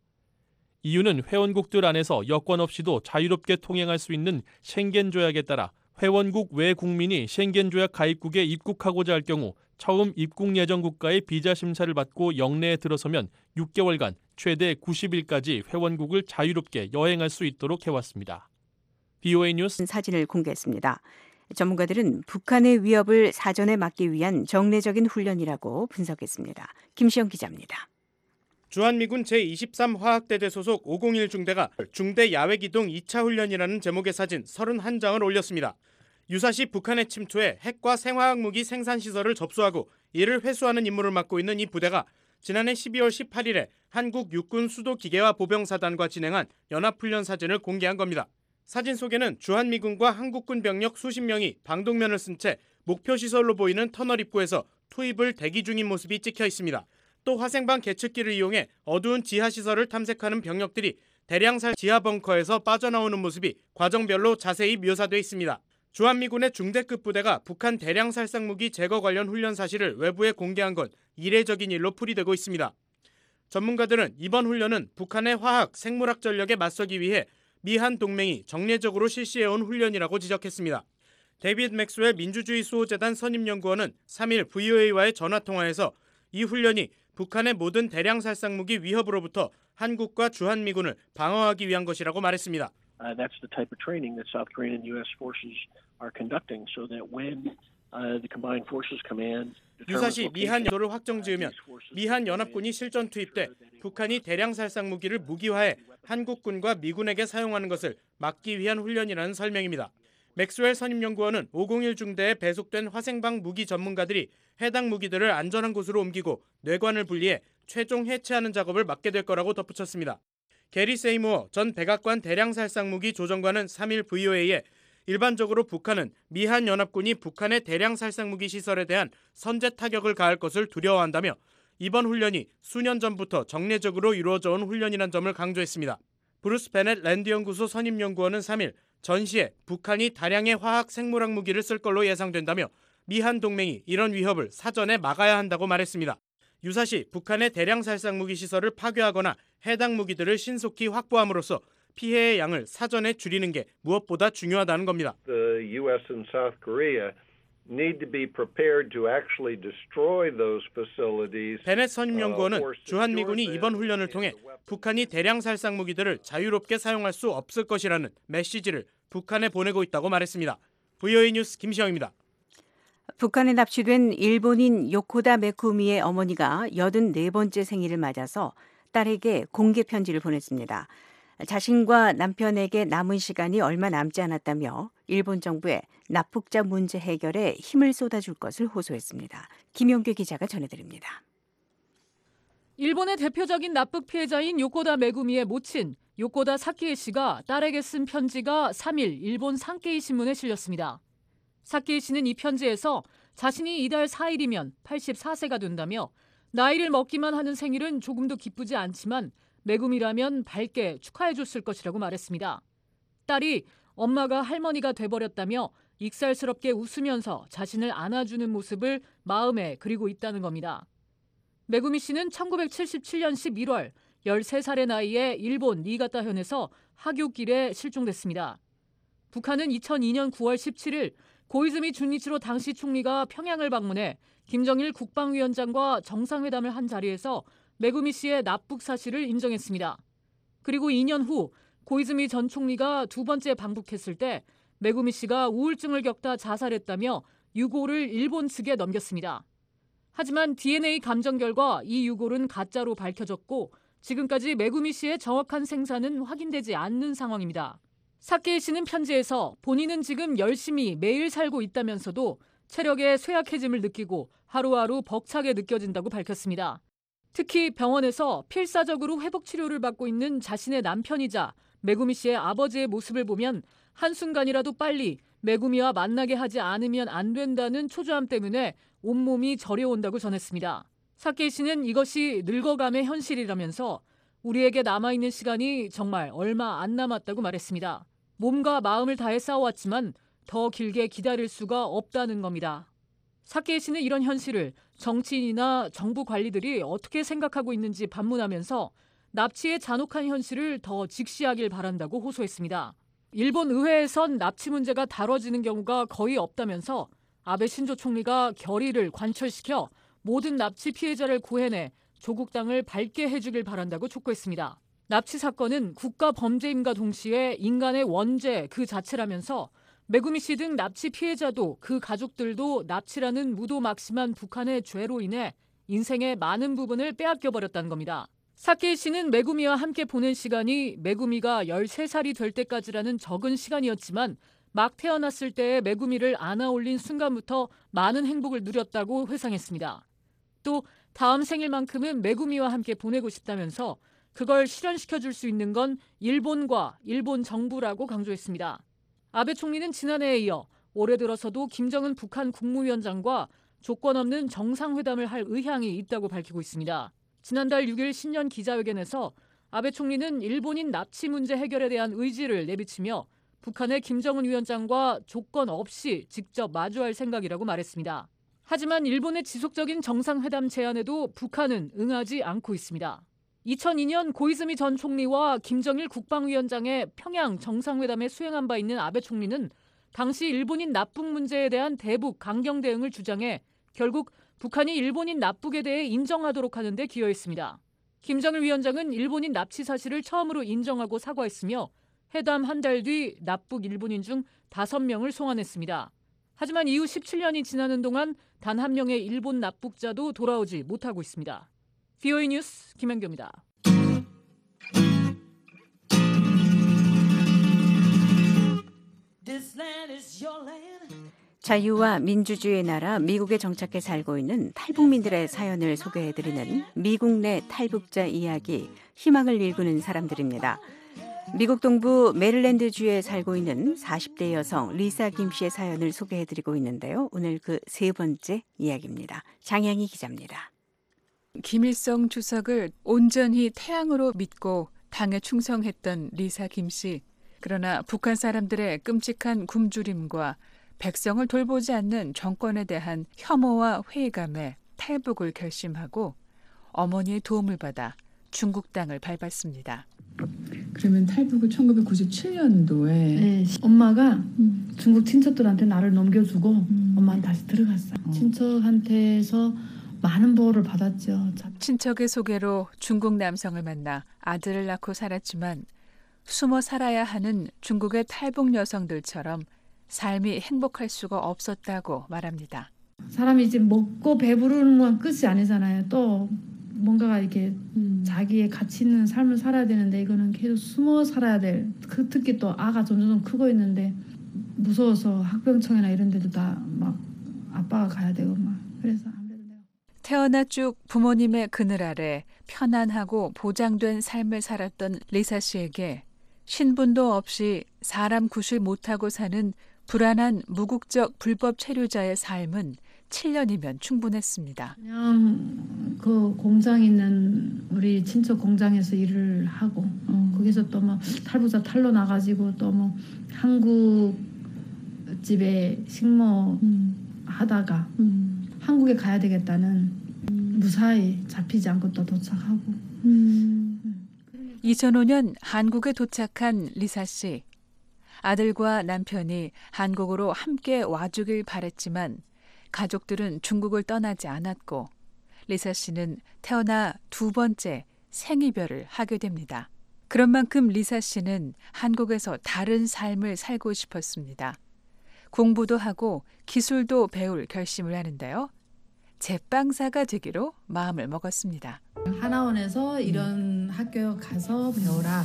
EU는 회원국들 안에서 여권 없이도 자유롭게 통행할 수 있는 쉥겐 조약에 따라 회원국 외 국민이 쉥겐 조약 가입국에 입국하고자 할 경우 처음 입국 예정 국가의 비자 심사를 받고 영내에 들어서면 6개월간 최대 90일까지 회원국을 자유롭게 여행할 수 있도록 해왔습니다. VOA 뉴스 사진을 공개했습니다. 전문가들은 북한의 위협을 사전에 막기 위한 정례적인 훈련이라고 분석했습니다. 김시영 기자입니다. 주한미군 제23화학대대 소속 501 중대가 중대 야외기동 2차 훈련이라는 제목의 사진 31장을 올렸습니다. 유사시 북한의 침투에 핵과 생화학 무기 생산시설을 접수하고 이를 회수하는 임무를 맡고 있는 이 부대가 지난해 12월 18일에 한국 육군 수도기계화 보병사단과 진행한 연합훈련 사진을 공개한 겁니다. 사진 속에는 주한미군과 한국군 병력 수십 명이 방독면을 쓴 채 목표시설로 보이는 터널 입구에서 투입을 대기 중인 모습이 찍혀 있습니다. 또 화생방 계측기를 이용해 어두운 지하시설을 탐색하는 병력들이 대량살 지하 벙커에서 빠져나오는 모습이 과정별로 자세히 묘사돼 있습니다. 주한미군의 중대급 부대가 북한 대량살상 무기 제거 관련 훈련 사실을 외부에 공개한 건 이례적인 일로 풀이되고 있습니다. 전문가들은 이번 훈련은 북한의 화학, 생물학 전력에 맞서기 위해 미한 동맹이 정례적으로 실시해온 훈련이라고 지적했습니다. 데이비드 맥스웰 민주주의 수호재단 선임연구원은 3일 VOA와의 전화통화에서 이 훈련이 북한의 모든 대량살상 무기 위협으로부터 한국과 주한미군을 방어하기 위한 것이라고 말했습니다. That's the type of training that South Korean and U.S. forces are conducting, so that when the combined forces command 유사시 미한 연도를 확정지으면 미한 연합군이 실전 투입돼 북한이 대량살상 무기를 무기화해 한국군과 미군에게 사용하는 것을 막기 위한 훈련이라는 설명입니다. 맥스웰 선임연구원은 501 중대에 배속된 화생방 무기 전문가들이 해당 무기들을 안전한 곳으로 옮기고 뇌관을 분리해 최종 해체하는 작업을 맡게 될 거라고 덧붙였습니다. 게리 세이무어 전 백악관 대량살상무기 조정관은 3일 VOA에 일반적으로 북한은 미한 연합군이 북한의 대량살상무기 시설에 대한 선제 타격을 가할 것을 두려워한다며 이번 훈련이 수년 전부터 정례적으로 이루어져 온 훈련이란 점을 강조했습니다. 브루스 베넷 랜드연구소 선임연구원은 3일 전시에 북한이 다량의 화학 생물학 무기를 쓸 걸로 예상된다며 미한 동맹이 이런 위협을 사전에 막아야 한다고 말했습니다. 유사시 북한의 대량 살상 무기 시설을 파괴하거나 해당 무기들을 신속히 확보함으로써 피해의 양을 사전에 줄이는 게 무엇보다 중요하다는 겁니다. The U.S. and South Korea need to be prepared to actually destroy those facilities. 베넷 선임연구원은 주한미군이 이번 훈련을 통해 북한이 대량 살상 무기들을 자유롭게 사용할 수 없을 것이라는 메시지를 북한에 보내고 있다고 말했습니다. VOA 뉴스 김시영입니다. 북한에 납치된 일본인 요코다 메쿠미의 어머니가 84번째 생일을 맞아서 딸에게 공개 편지를 보냈습니다. 자신과 남편에게 남은 시간이 얼마 남지 않았다며 일본 정부에 납북자 문제 해결에 힘을 쏟아줄 것을 호소했습니다. 김용규 기자가 전해드립니다. 일본의 대표적인 납북 피해자인 요코다 메구미의 모친 요코다 사키에 씨가 딸에게 쓴 편지가 3일 일본 산케이 신문에 실렸습니다. 사키에 씨는 이 편지에서 자신이 이달 4일이면 84세가 된다며 나이를 먹기만 하는 생일은 조금도 기쁘지 않지만 메구미라면 밝게 축하해줬을 것이라고 말했습니다. 딸이 엄마가 할머니가 돼버렸다며 익살스럽게 웃으면서 자신을 안아주는 모습을 마음에 그리고 있다는 겁니다. 메구미 씨는 1977년 11월 13살의 나이에 일본 니가타현에서 하교길에 실종됐습니다. 북한은 2002년 9월 17일 고이즈미 준이치로 당시 총리가 평양을 방문해 김정일 국방위원장과 정상회담을 한 자리에서 메구미 씨의 납북 사실을 인정했습니다. 그리고 2년 후 고이즈미 전 총리가 두 번째 방북했을 때 메구미 씨가 우울증을 겪다 자살했다며 유골을 일본 측에 넘겼습니다. 하지만 DNA 감정 결과 이 유골은 가짜로 밝혀졌고 지금까지 메구미 씨의 정확한 생사는 확인되지 않는 상황입니다. 사케이 씨는 편지에서 본인은 지금 열심히 매일 살고 있다면서도 체력의 쇠약해짐을 느끼고 하루하루 벅차게 느껴진다고 밝혔습니다. 특히 병원에서 필사적으로 회복 치료를 받고 있는 자신의 남편이자 메구미 씨의 아버지의 모습을 보면 한순간이라도 빨리 메구미와 만나게 하지 않으면 안 된다는 초조함 때문에 온몸이 저려온다고 전했습니다. 사케이 씨는 이것이 늙어감의 현실이라면서 우리에게 남아있는 시간이 정말 얼마 안 남았다고 말했습니다. 몸과 마음을 다해 싸워왔지만 더 길게 기다릴 수가 없다는 겁니다. 사케이 씨는 이런 현실을 정치인이나 정부 관리들이 어떻게 생각하고 있는지 반문하면서 납치의 잔혹한 현실을 더 직시하길 바란다고 호소했습니다. 일본 의회에선 납치 문제가 다뤄지는 경우가 거의 없다면서 아베 신조 총리가 결의를 관철시켜 모든 납치 피해자를 구해내 조국 땅을 밝게 해주길 바란다고 촉구했습니다. 납치 사건은 국가 범죄임과 동시에 인간의 원죄 그 자체라면서 메구미 씨 등 납치 피해자도 그 가족들도 납치라는 무도막심한 북한의 죄로 인해 인생의 많은 부분을 빼앗겨버렸다는 겁니다. 사케이 씨는 메구미와 함께 보낸 시간이 메구미가 13살이 될 때까지라는 적은 시간이었지만 막 태어났을 때의 메구미를 안아올린 순간부터 많은 행복을 누렸다고 회상했습니다. 또 다음 생일만큼은 메구미와 함께 보내고 싶다면서 그걸 실현시켜줄 수 있는 건 일본과 일본 정부라고 강조했습니다. 아베 총리는 지난해에 이어 올해 들어서도 김정은 북한 국무위원장과 조건 없는 정상회담을 할 의향이 있다고 밝히고 있습니다. 지난달 6일 신년 기자회견에서 아베 총리는 일본인 납치 문제 해결에 대한 의지를 내비치며 북한의 김정은 위원장과 조건 없이 직접 마주할 생각이라고 말했습니다. 하지만 일본의 지속적인 정상회담 제안에도 북한은 응하지 않고 있습니다. 2002년 고이즈미 전 총리와 김정일 국방위원장의 평양 정상회담에 수행한 바 있는 아베 총리는 당시 일본인 납북 문제에 대한 대북 강경 대응을 주장해 결국 북한이 일본인 납북에 대해 인정하도록 하는 데 기여했습니다. 김정일 위원장은 일본인 납치 사실을 처음으로 인정하고 사과했으며 회담 한 달 뒤 납북 일본인 중 5명을 송환했습니다. 하지만 이후 17년이 지나는 동안 단 한 명의 일본 납북자도 돌아오지 못하고 있습니다. VOA 뉴스 김현규입니다. 자유와 민주주의의 나라 미국에 정착해 살고 있는 탈북민들의 사연을 소개해드리는 미국 내 탈북자 이야기, 희망을 일구는 사람들입니다. 미국 동부 메릴랜드주에 살고 있는 40대 여성 리사 김 씨의 사연을 소개해드리고 있는데요. 오늘 그 세 번째 이야기입니다. 장향희 기자입니다. 김일성 주석을 온전히 태양으로 믿고 당에 충성했던 리사 김 씨. 그러나 북한 사람들의 끔찍한 굶주림과 백성을 돌보지 않는 정권에 대한 혐오와 회의감에 탈북을 결심하고 어머니의 도움을 받아 중국 땅을 밟았습니다. 그러면 탈북을 1997년도에 네, 엄마가 중국 친척들한테 나를 넘겨주고 엄마는 다시 들어갔어요. 친척한테서 많은 보호를 받았죠. 친척의 소개로 중국 남성을 만나 아들을 낳고 살았지만 숨어 살아야 하는 중국의 탈북 여성들처럼 삶이 행복할 수가 없었다고 말합니다. 사람이 이제 먹고 배부르는 건 끝이 아니잖아요. 또 뭔가가 이렇게 자기의 가치 있는 삶을 살아야 되는데 이거는 계속 숨어 살아야 될. 특히 또 아가 점점 크고 있는데 무서워서 학병청이나 이런 데도 다 막 아빠가 가야 되고 막 그래서 태어나 쭉 부모님의 그늘 아래 편안하고 보장된 삶을 살았던 리사 씨에게 신분도 없이 사람 구실 못하고 사는 불안한 무국적 불법 체류자의 삶은 7년이면 충분했습니다. 그냥 그 공장 있는 우리 친척 공장에서 일을 하고 거기서 또 뭐 탈북자 탈로 나가지고 또 뭐 한국 집에 식모 하다가 한국에 가야 되겠다는 무사히 잡히지 않고 또 도착하고 2005년 한국에 도착한 리사 씨. 아들과 남편이 한국으로 함께 와주길 바랬지만 가족들은 중국을 떠나지 않았고 리사 씨는 태어나 두 번째 생이별을 하게 됩니다. 그런 만큼 리사 씨는 한국에서 다른 삶을 살고 싶었습니다. 공부도 하고 기술도 배울 결심을 하는데요. 제빵사가 되기로 마음을 먹었습니다. 하나원에서 이런 학교 가서 배워라.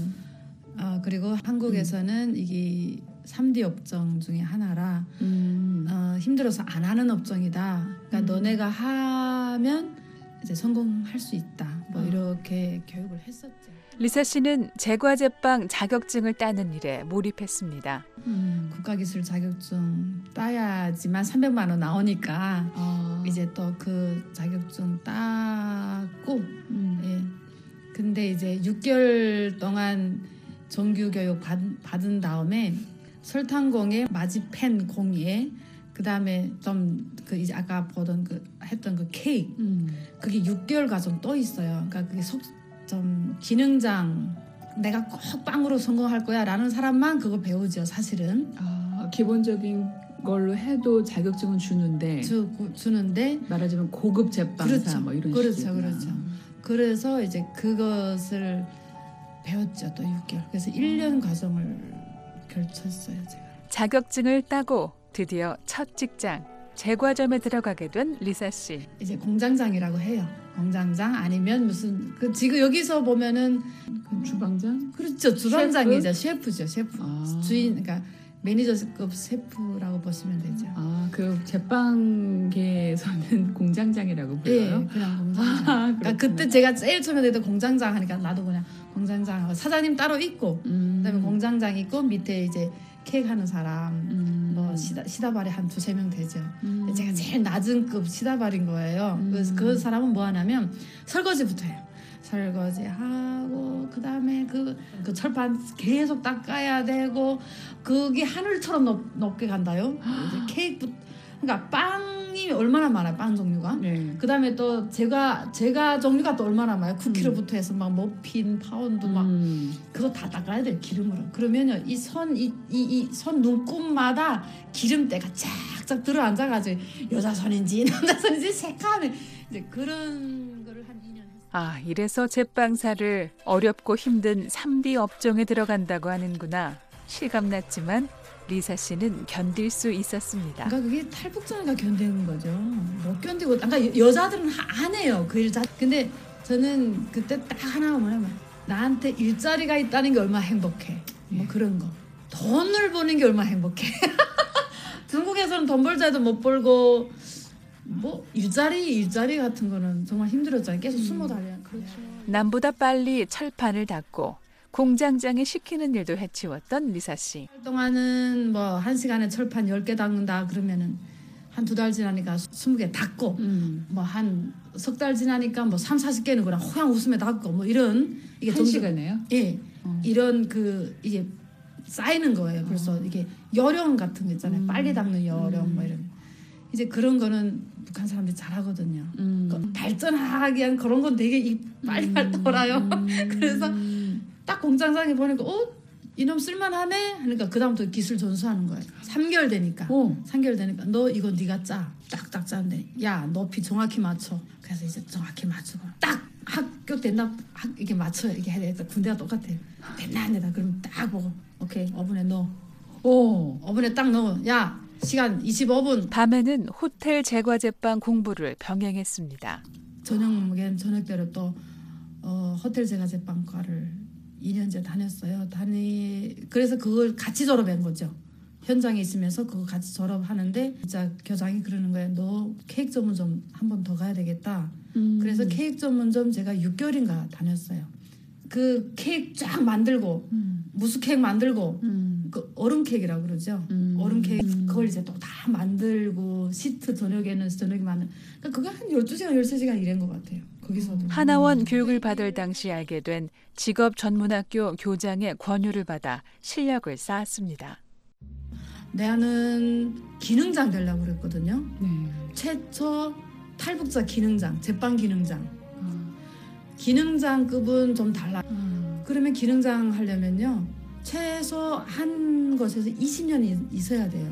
그리고 한국에서는 이게 3D 업종 중에 하나라 힘들어서 안 하는 업종이다. 그러니까 너네가 하면 이제 성공할 수 있다. 뭐 이렇게 교육을 했었죠. 리사 씨는 제과제빵 자격증을 따는 일에 몰입했습니다. 국가기술 자격증 따야지만 300만 원 나오니까 이제 또 그 자격증 따고 예. 근데 이제 6개월 동안 정규 교육 받은 다음에 설탕공예, 마지펜 공예, 그다음에 좀 그 이제 아까 보던 그 했던 그 케이크 그게 6개월 과정 또 있어요. 그러니까 그게 좀 기능장 내가 꼭 빵으로 성공할 거야라는 사람만 그거 배우죠. 사실은 기본적인 걸로 해도 자격증은 주는데 말하자면 고급 제빵사 그렇죠. 뭐 이런 그렇죠, 식이구나. 그렇죠. 그래서 이제 그것을 배웠죠. 또 6개월. 그래서 1년 과정을 걸쳤어요, 제가. 자격증을 따고 드디어 첫 직장 제과점에 들어가게 된 리사 씨. 이제 공장장이라고 해요. 공장장 아니면 무슨 그 지금 여기서 보면은 주방장? 그렇죠. 주방장이죠. 셰프죠. 셰프. 주인 그러니까 매니저급 셰프라고 보시면 되죠. 그 제빵계에서는 공장장이라고 불러요? 네, 그냥 공장장. 그러니까 그때 제가 제일 처음에 됐던 공장장 하니까 나도 그냥 공장장. 사장님 따로 있고, 그다음에 공장장 있고 밑에 이제 케이크 하는 사람, 뭐 시다발이 한 2-3명 되죠. 제가 제일 낮은 급 시다발인 거예요. 그래서 그 사람은 뭐 하냐면 설거지부터 해요. 설거지하고 그다음에 그 철판 계속 닦아야 되고 그게 하늘처럼 높게 간다요. 이제 케이크 그러니까 빵이 얼마나 많아요. 빵 종류가. 네. 그다음에 또 제가 종류가 또 얼마나 많아요. 쿠키로부터 해서 막 머핀, 파운드 막 그거 다 닦아야 돼요. 기름으로. 그러면요 이 손 눈곱마다 기름때가 쫙쫙 들어앉아가지고 여자 손인지 남자 손인지 새까매 이제 그런 거를 한 2년. 이래서 제빵사를 어렵고 힘든 3D 업종에 들어간다고 하는구나. 실감났지만 리사 씨는 견딜 수 있었습니다. 그러니까 그게 탈북자가 견디는 거죠. 못 견디고, 그러니까 여자들은 안 해요 그 일. 근데 저는 그때 딱 하나가 뭐냐면 나한테 일자리가 있다는 게 얼마나 행복해. 뭐 그런 거. 돈을 버는 게 얼마나 행복해. 중국에서는 돈 벌자 해도 못 벌고 뭐 일자리 같은 거는 정말 힘들었잖아요. 계속 숨어 다녀요. 그렇죠. 남보다 빨리 철판을 닦고 공장장이 시키는 일도 해치웠던 리사 씨. 동안은 뭐 1시간에 철판 10개 닦는다 그러면은 한 2달 지나니까 20개 닫고 뭐 한 석 달 지나니까 뭐 30-40개는 그냥 호양 웃음에 닫고 뭐 이런 이게 한 시간에요? 예. 이런 이게 쌓이는 거예요. 그래서 이게 요령 같은 거 있잖아요. 빨리 닦는 요령 뭐 이런. 이제 그런 거는 북한 사람들이 잘하거든요. 발전하기 위한 그런 건 되게 빨리빨리 돌아요. 그래서 딱 공장장에 보니까 이놈 쓸만하네 하니까 그다음부터 기술 전수하는 거예요. 3개월 되니까. 3개월 되니까 너 이거 네가 짜. 딱딱 짜는데 야 높이 정확히 맞춰. 그래서 이제 정확히 맞추고 딱 합격됐나 이게 맞춰 이게 해야 돼. 군대가 똑같아요. 됐나 안 됐나 그럼 딱 보고 오케이 오븐에 넣어. 오븐에 딱 넣어. 야 시간 25분. 밤에는 호텔 제과제빵 공부를 병행했습니다. 저녁 저녁대로 또 호텔 제과제빵과를 2년째 다녔어요. 그래서 그걸 같이 졸업한 거죠. 현장에 있으면서 그거 같이 졸업하는데 진짜 교장이 그러는 거예요. 너 케이크 전문점 한 번 더 가야 되겠다. 그래서 케이크 전문점 제가 6개월인가 다녔어요. 그 케이크 쫙 만들고 무스 케이크 만들고 그 얼음 케이크라고 그러죠. 얼음 케이크 그걸 이제 또 다 만들고 시트 저녁에 만든 그러니까 그거 한 12시간 13시간 일한 것 같아요. 거기서도. 하나원 교육을 받을 당시 알게 된 직업전문학교 교장의 권유를 받아 실력을 쌓았습니다. 내가는 기능장 되려고 그랬거든요. 최초 탈북자 기능장, 제빵 기능장. 기능장급은 좀 달라. 그러면 기능장 하려면요. 최소 한 곳에서 20년이 있어야 돼요.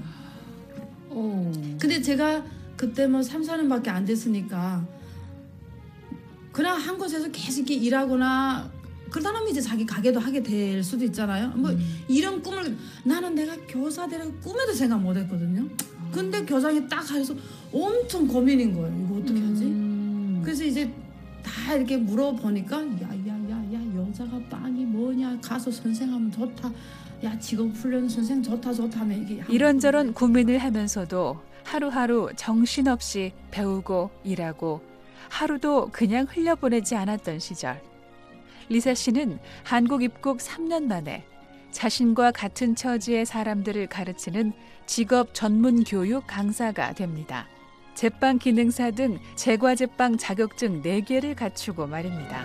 근데 제가 그때 뭐 3-4년밖에 안 됐으니까 그냥 한 곳에서 계속 이렇게 일하거나 그러다 보면 이제 자기 가게도 하게 될 수도 있잖아요. 뭐 이런 꿈을 나는 내가 교사 되라고 꿈에도 생각 못 했거든요. 근데 교장이 딱 해서 엄청 고민인 거예요. 이거 어떻게 하지? 그래서 이제 다 이렇게 물어보니까 야야야야 여자가 빵이 뭐냐 가서 선생하면 좋다. 야 직업훈련 선생 좋다 하면 이게 이런저런 고민을 하면서도 하루하루 정신없이 배우고 일하고 하루도 그냥 흘려보내지 않았던 시절. 리사 씨는 한국 입국 3년 만에 자신과 같은 처지의 사람들을 가르치는 직업 전문 교육 강사가 됩니다. 제빵 기능사 등 제과제빵 자격증 4개를 갖추고 말입니다.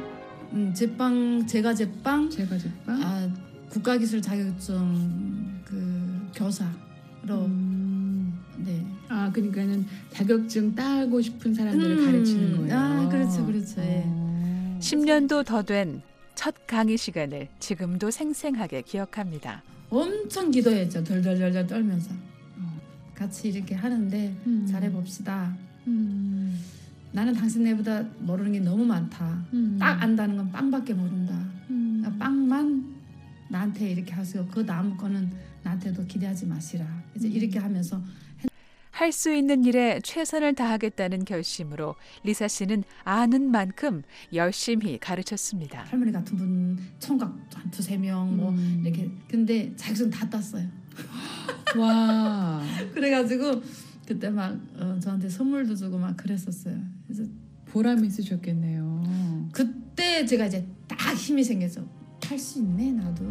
제과제빵 국가기술 자격증 교사로 네. 그러니까는 자격증 따고 싶은 사람들을 가르치는 거예요. 그렇죠. 예. 10년도 더 된 첫 강의 시간을 지금도 생생하게 기억합니다. 엄청 기도했죠. 덜덜덜덜 떨면서. 같이 이렇게 하는데 잘해봅시다. 나는 당신네보다 모르는 게 너무 많다. 딱 안다는 건 빵밖에 모른다. 빵만 나한테 이렇게 하세요. 그 다음 거는 나한테도 기대하지 마시라. 이제 이렇게 하면서 할 수 있는 일에 최선을 다하겠다는 결심으로 리사 씨는 아는 만큼 열심히 가르쳤습니다. 할머니 같은 분 총각 한 2-3명 뭐 이렇게 근데 자격증 다 땄어요. 와. 그래가지고 그때 막 저한테 선물도 주고 막 그랬었어요. 그래서 보람이 있으셨겠네요. 그때 제가 이제 딱 힘이 생겨서 할 수 있네 나도.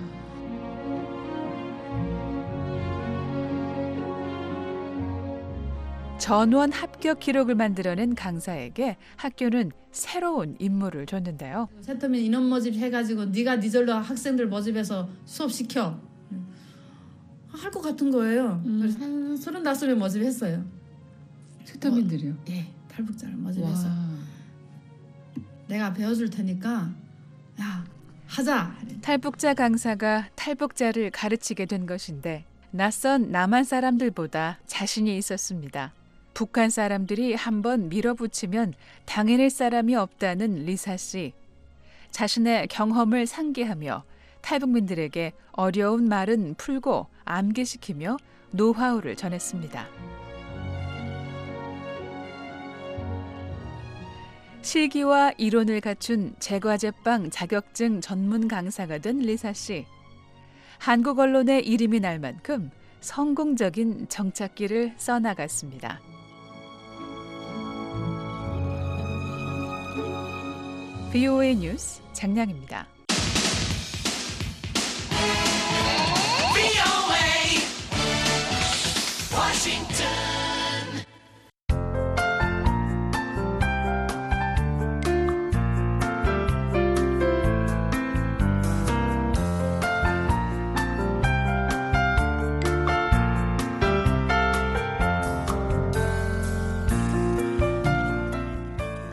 전원 합격 기록을 만들어낸 강사에게 학교는 새로운 임무를 줬는데요. 세터민 인원 모집 해가지고 네가 네 절로 학생들 모집해서 수업 시켜. 할 것 같은 거예요. 그래서 한 35명 모집했어요. 세터민들이요? 예, 탈북자를 모집해서. 내가 배워줄 테니까 야 하자. 탈북자 강사가 탈북자를 가르치게 된 것인데 낯선 남한 사람들보다 자신이 있었습니다. 북한 사람들이 한번 밀어붙이면 당해낼 사람이 없다는 리사 씨. 자신의 경험을 상기하며 탈북민들에게 어려운 말은 풀고 암기시키며 노하우를 전했습니다. 실기와 이론을 갖춘 제과제빵 자격증 전문 강사가 된 리사 씨. 한국 언론의 이름이 날 만큼 성공적인 정착기를 써나갔습니다. VOA 뉴스 장량입니다. VOA Washington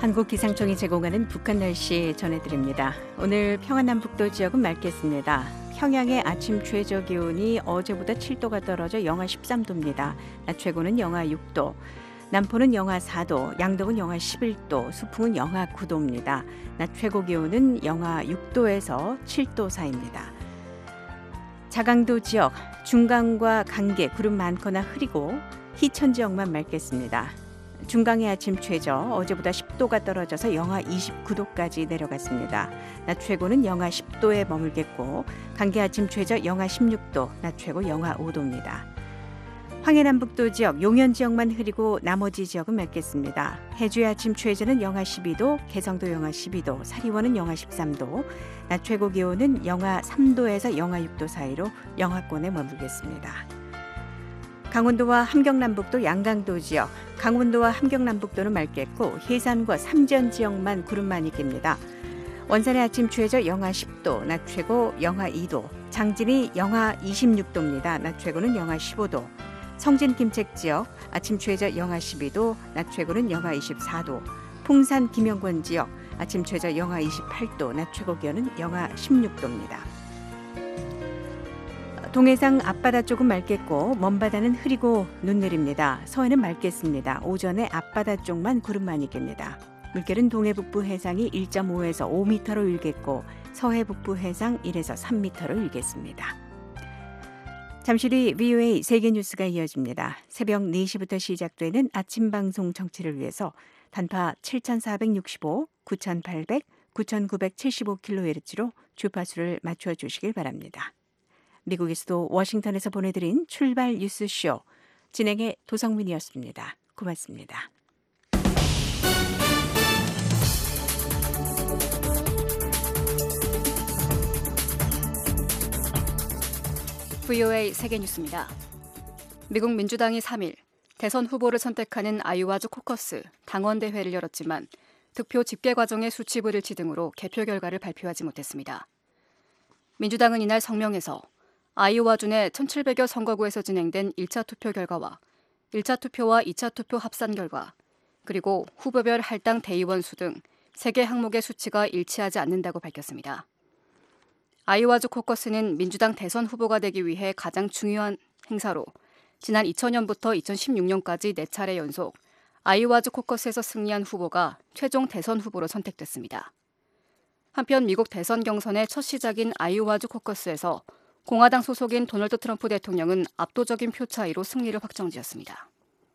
한국기상청이 제공하는 북한 날씨 전해드립니다. 오늘 평안남북도 지역은 맑겠습니다. 평양의 아침 최저 기온이 어제보다 7도가 떨어져 영하 13도입니다. 낮 최고는 영하 6도. 남포는 영하 4도, 양덕은 영하 11도, 수풍은 영하 9도입니다. 낮 최고 기온은 영하 6도에서 7도 사이입니다. 자강도 지역, 중강과 강계 구름 많거나 흐리고 희천 지역만 맑겠습니다. 중강의 아침 최저 어제보다 10도가 떨어져서 영하 29도까지 내려갔습니다. 낮 최고는 영하 10도에 머물겠고 강계 아침 최저 영하 16도, 낮 최고 영하 5도입니다. 황해남북도 지역, 용현 지역만 흐리고 나머지 지역은 맑겠습니다. 해주의 아침 최저는 영하 12도, 개성도 영하 12도, 사리원은 영하 13도, 낮 최고 기온은 영하 3도에서 영하 6도 사이로 영하권에 머물겠습니다. 강원도와 함경남북도 양강도 지역, 강원도와 함경남북도는 맑겠고 해산과 삼전 지역만 구름 많이 낍니다. 원산의 아침 최저 영하 10도, 낮 최고 영하 2도, 장진이 영하 26도입니다. 낮 최고는 영하 15도. 성진 김책 지역 아침 최저 영하 12도, 낮 최고는 영하 24도. 풍산 김영권 지역 아침 최저 영하 28도, 낮 최고 기온은 영하 16도입니다. 동해상 앞바다 쪽은 맑겠고 먼바다는 흐리고 눈 내립니다. 서해는 맑겠습니다. 오전에 앞바다 쪽만 구름 많이 깁니다. 물결은 동해북부 해상이 1.5에서 5m로 일겠고 서해 북부 해상 1에서 3m로 일겠습니다. 잠시 뒤 VOA 세계뉴스가 이어집니다. 새벽 4시부터 시작되는 아침 방송 청취를 위해서 단파 7465, 9800, 9975kHz로 주파수를 맞춰주시길 바랍니다. 미국에서도 워싱턴에서 보내드린 출발 뉴스쇼 진행의 도성민이었습니다. 고맙습니다. VOA 세계뉴스입니다. 미국 민주당이 3일 대선 후보를 선택하는 아이오와주 코커스 당원대회를 열었지만 득표 집계 과정의 수치 불일치 등으로 개표 결과를 발표하지 못했습니다. 민주당은 이날 성명에서 아이오와주 내 1,700여 선거구에서 진행된 1차 투표 결과와 1차 투표와 2차 투표 합산 결과, 그리고 후보별 할당 대의원 수 등 3개 항목의 수치가 일치하지 않는다고 밝혔습니다. 아이오와주 코커스는 민주당 대선 후보가 되기 위해 가장 중요한 행사로 지난 2000년부터 2016년까지 4차례 연속 아이오와주 코커스에서 승리한 후보가 최종 대선 후보로 선택됐습니다. 한편 미국 대선 경선의 첫 시작인 아이오와주 코커스에서 공화당 소속인 도널드 트럼프 대통령은 압도적인 표 차이로 승리를 확정지었습니다.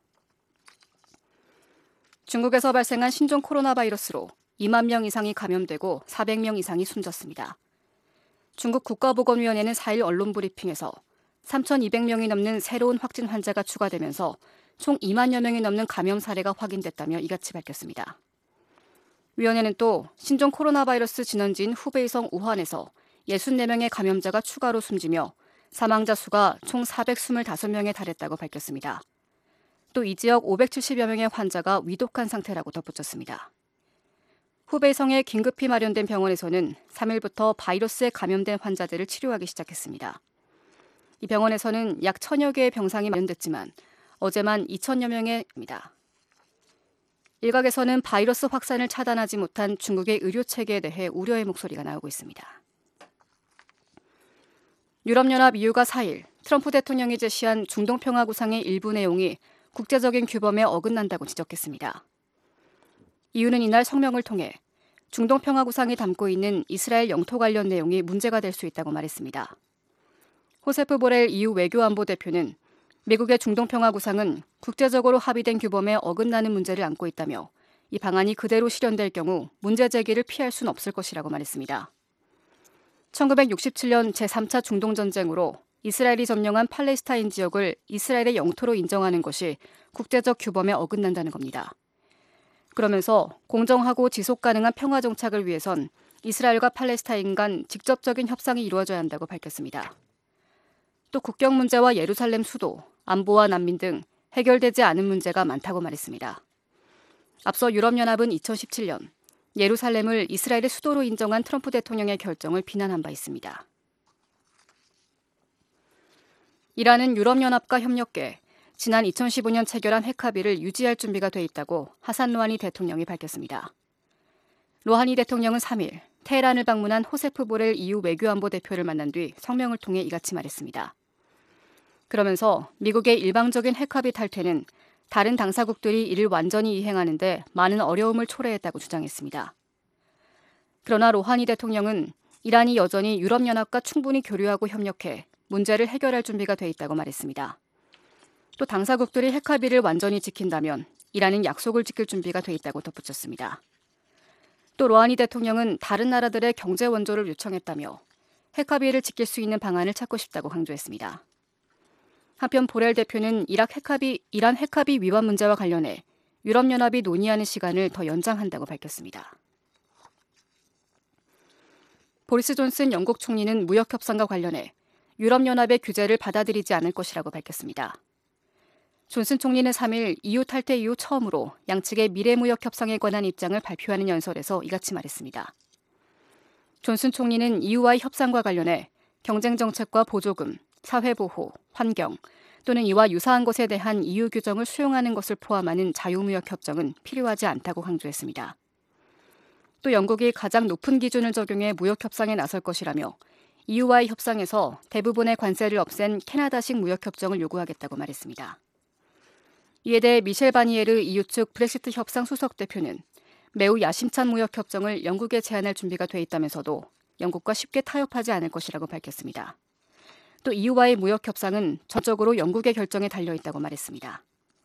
중국에서 발생한 신종 코로나 바이러스로 2만 명 이상이 감염되고 400명 이상이 숨졌습니다. 중국 국가보건위원회는 4일 언론 브리핑에서 3,200명이 넘는 새로운 확진 환자가 추가되면서 총 2만여 명이 넘는 감염 사례가 확인됐다며 이같이 밝혔습니다. 위원회는 또 신종 코로나 바이러스 진원지인 후베이성 우한에서 64명의 감염자가 추가로 숨지며 사망자 수가 총 425명에 달했다고 밝혔습니다. 또 이 지역 570여 명의 환자가 위독한 상태라고 덧붙였습니다. 후베이성에 긴급히 마련된 병원에서는 3일부터 바이러스에 감염된 환자들을 치료하기 시작했습니다. 이 병원에서는 약 1,000여 개의 병상이 마련됐지만 어제만 2,000여 명입니다. 일각에서는 바이러스 확산을 차단하지 못한 중국의 의료 체계에 대해 우려의 목소리가 나오고 있습니다. 유럽연합 EU가 4일 트럼프 대통령이 제시한 중동평화구상의 일부 내용이 국제적인 규범에 어긋난다고 지적했습니다. EU는 이날 성명을 통해 중동평화구상이 담고 있는 이스라엘 영토 관련 내용이 문제가 될 수 있다고 말했습니다. 호세프 보렐 EU 외교안보대표는 미국의 중동평화구상은 국제적으로 합의된 규범에 어긋나는 문제를 안고 있다며 이 방안이 그대로 실현될 경우 문제 제기를 피할 수는 없을 것이라고 말했습니다. 1967년 제3차 중동전쟁으로 이스라엘이 점령한 팔레스타인 지역을 이스라엘의 영토로 인정하는 것이 국제적 규범에 어긋난다는 겁니다. 그러면서 공정하고 지속 가능한 평화 정착을 위해선 이스라엘과 팔레스타인 간 직접적인 협상이 이루어져야 한다고 밝혔습니다. 또 국경 문제와 예루살렘 수도, 안보와 난민 등 해결되지 않은 문제가 많다고 말했습니다. 앞서 유럽연합은 2017년 예루살렘을 이스라엘의 수도로 인정한 트럼프 대통령의 결정을 비난한 바 있습니다. 이란은 유럽연합과 협력해 지난 2015년 체결한 핵 합의를 유지할 준비가 돼 있다고 하산 루하니 대통령이 밝혔습니다. 로하니 대통령은 3일 테헤란을 방문한 호세프 보렐 EU 외교안보 대표를 만난 뒤 성명을 통해 이같이 말했습니다. 그러면서 미국의 일방적인 핵합의 탈퇴는 다른 당사국들이 이를 완전히 이행하는 데 많은 어려움을 초래했다고 주장했습니다. 그러나 로하니 대통령은 이란이 여전히 유럽연합과 충분히 교류하고 협력해 문제를 해결할 준비가 돼 있다고 말했습니다. 또 당사국들이 핵합의를 완전히 지킨다면 이란은 약속을 지킬 준비가 돼 있다고 덧붙였습니다. 또 로하니 대통령은 다른 나라들의 경제 원조를 요청했다며 핵합의를 지킬 수 있는 방안을 찾고 싶다고 강조했습니다. 한편 보렐 대표는 이란 핵합의 위반 문제와 관련해 유럽연합이 논의하는 시간을 더 연장한다고 밝혔습니다. 보리스 존슨 영국 총리는 무역 협상과 관련해 유럽연합의 규제를 받아들이지 않을 것이라고 밝혔습니다. 존슨 총리는 3일 EU 탈퇴 이후 처음으로 양측의 미래 무역 협상에 관한 입장을 발표하는 연설에서 이같이 말했습니다. 존슨 총리는 EU와의 협상과 관련해 경쟁 정책과 보조금, 사회보호, 환경 또는 이와 유사한 것에 대한 EU 규정을 수용하는 것을 포함하는 자유무역 협정은 필요하지 않다고 강조했습니다. 또 영국이 가장 높은 기준을 적용해 무역 협상에 나설 것이라며 EU와의 협상에서 대부분의 관세를 없앤 캐나다식 무역 협정을 요구하겠다고 말했습니다. 이에 대해 미셸 바니에르 EU 측 브렉시트 협상 수석 대표는 매우 야심찬 무역 협정을 영국에 제안할 준비가 돼 있다면서도 영국과 쉽게 타협하지 않을 것이라고 밝혔습니다. 또 EU와의 무역 협상은 전적으로 영국의 결정에 달려 있다고 말했습니다.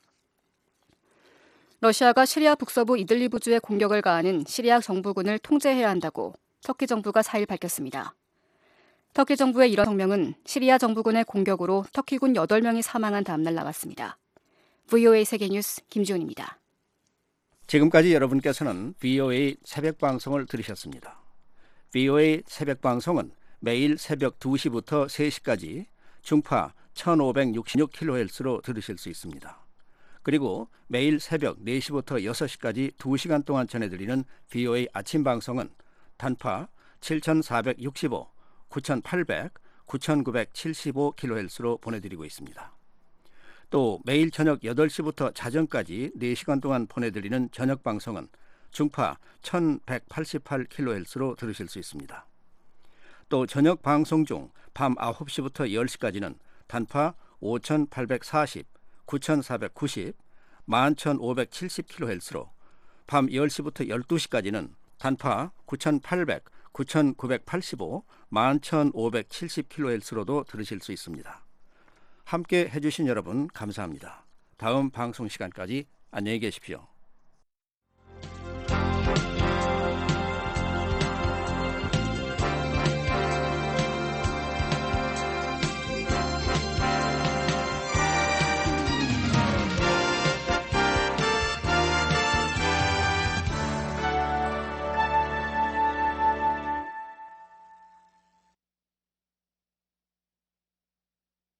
러시아가 시리아 북서부 이들리브주에 공격을 가하는 시리아 정부군을 통제해야 한다고 터키 정부가 4일 밝혔습니다. 터키 정부의 이런 성명은 시리아 정부군의 공격으로 터키군 8명이 사망한 다음날 나왔습니다. VOA 세계뉴스 김지훈입니다. 지금까지 여러분께서는 VOA 새벽방송을 들으셨습니다. VOA 새벽방송은 매일 새벽 2시부터 3시까지 중파 1566kHz로 들으실 수 있습니다. 그리고 매일 새벽 4시부터 6시까지 2시간 동안 전해드리는 VOA 아침방송은 단파 7465, 9800, 9975kHz로 보내드리고 있습니다. 또 매일 저녁 8시부터 자정까지 4시간 동안 보내드리는 저녁방송은 중파 1188kHz로 들으실 수 있습니다. 또 저녁 방송 중 밤 9시부터 10시까지는 단파 5840, 9490, 11570kHz로 밤 10시부터 12시까지는 단파 9800, 9985, 11570kHz로도 들으실 수 있습니다. 함께 해주신 여러분 감사합니다. 다음 방송 시간까지 안녕히 계십시오.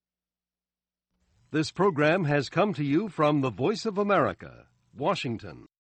This program has come to you from the Voice of America, Washington.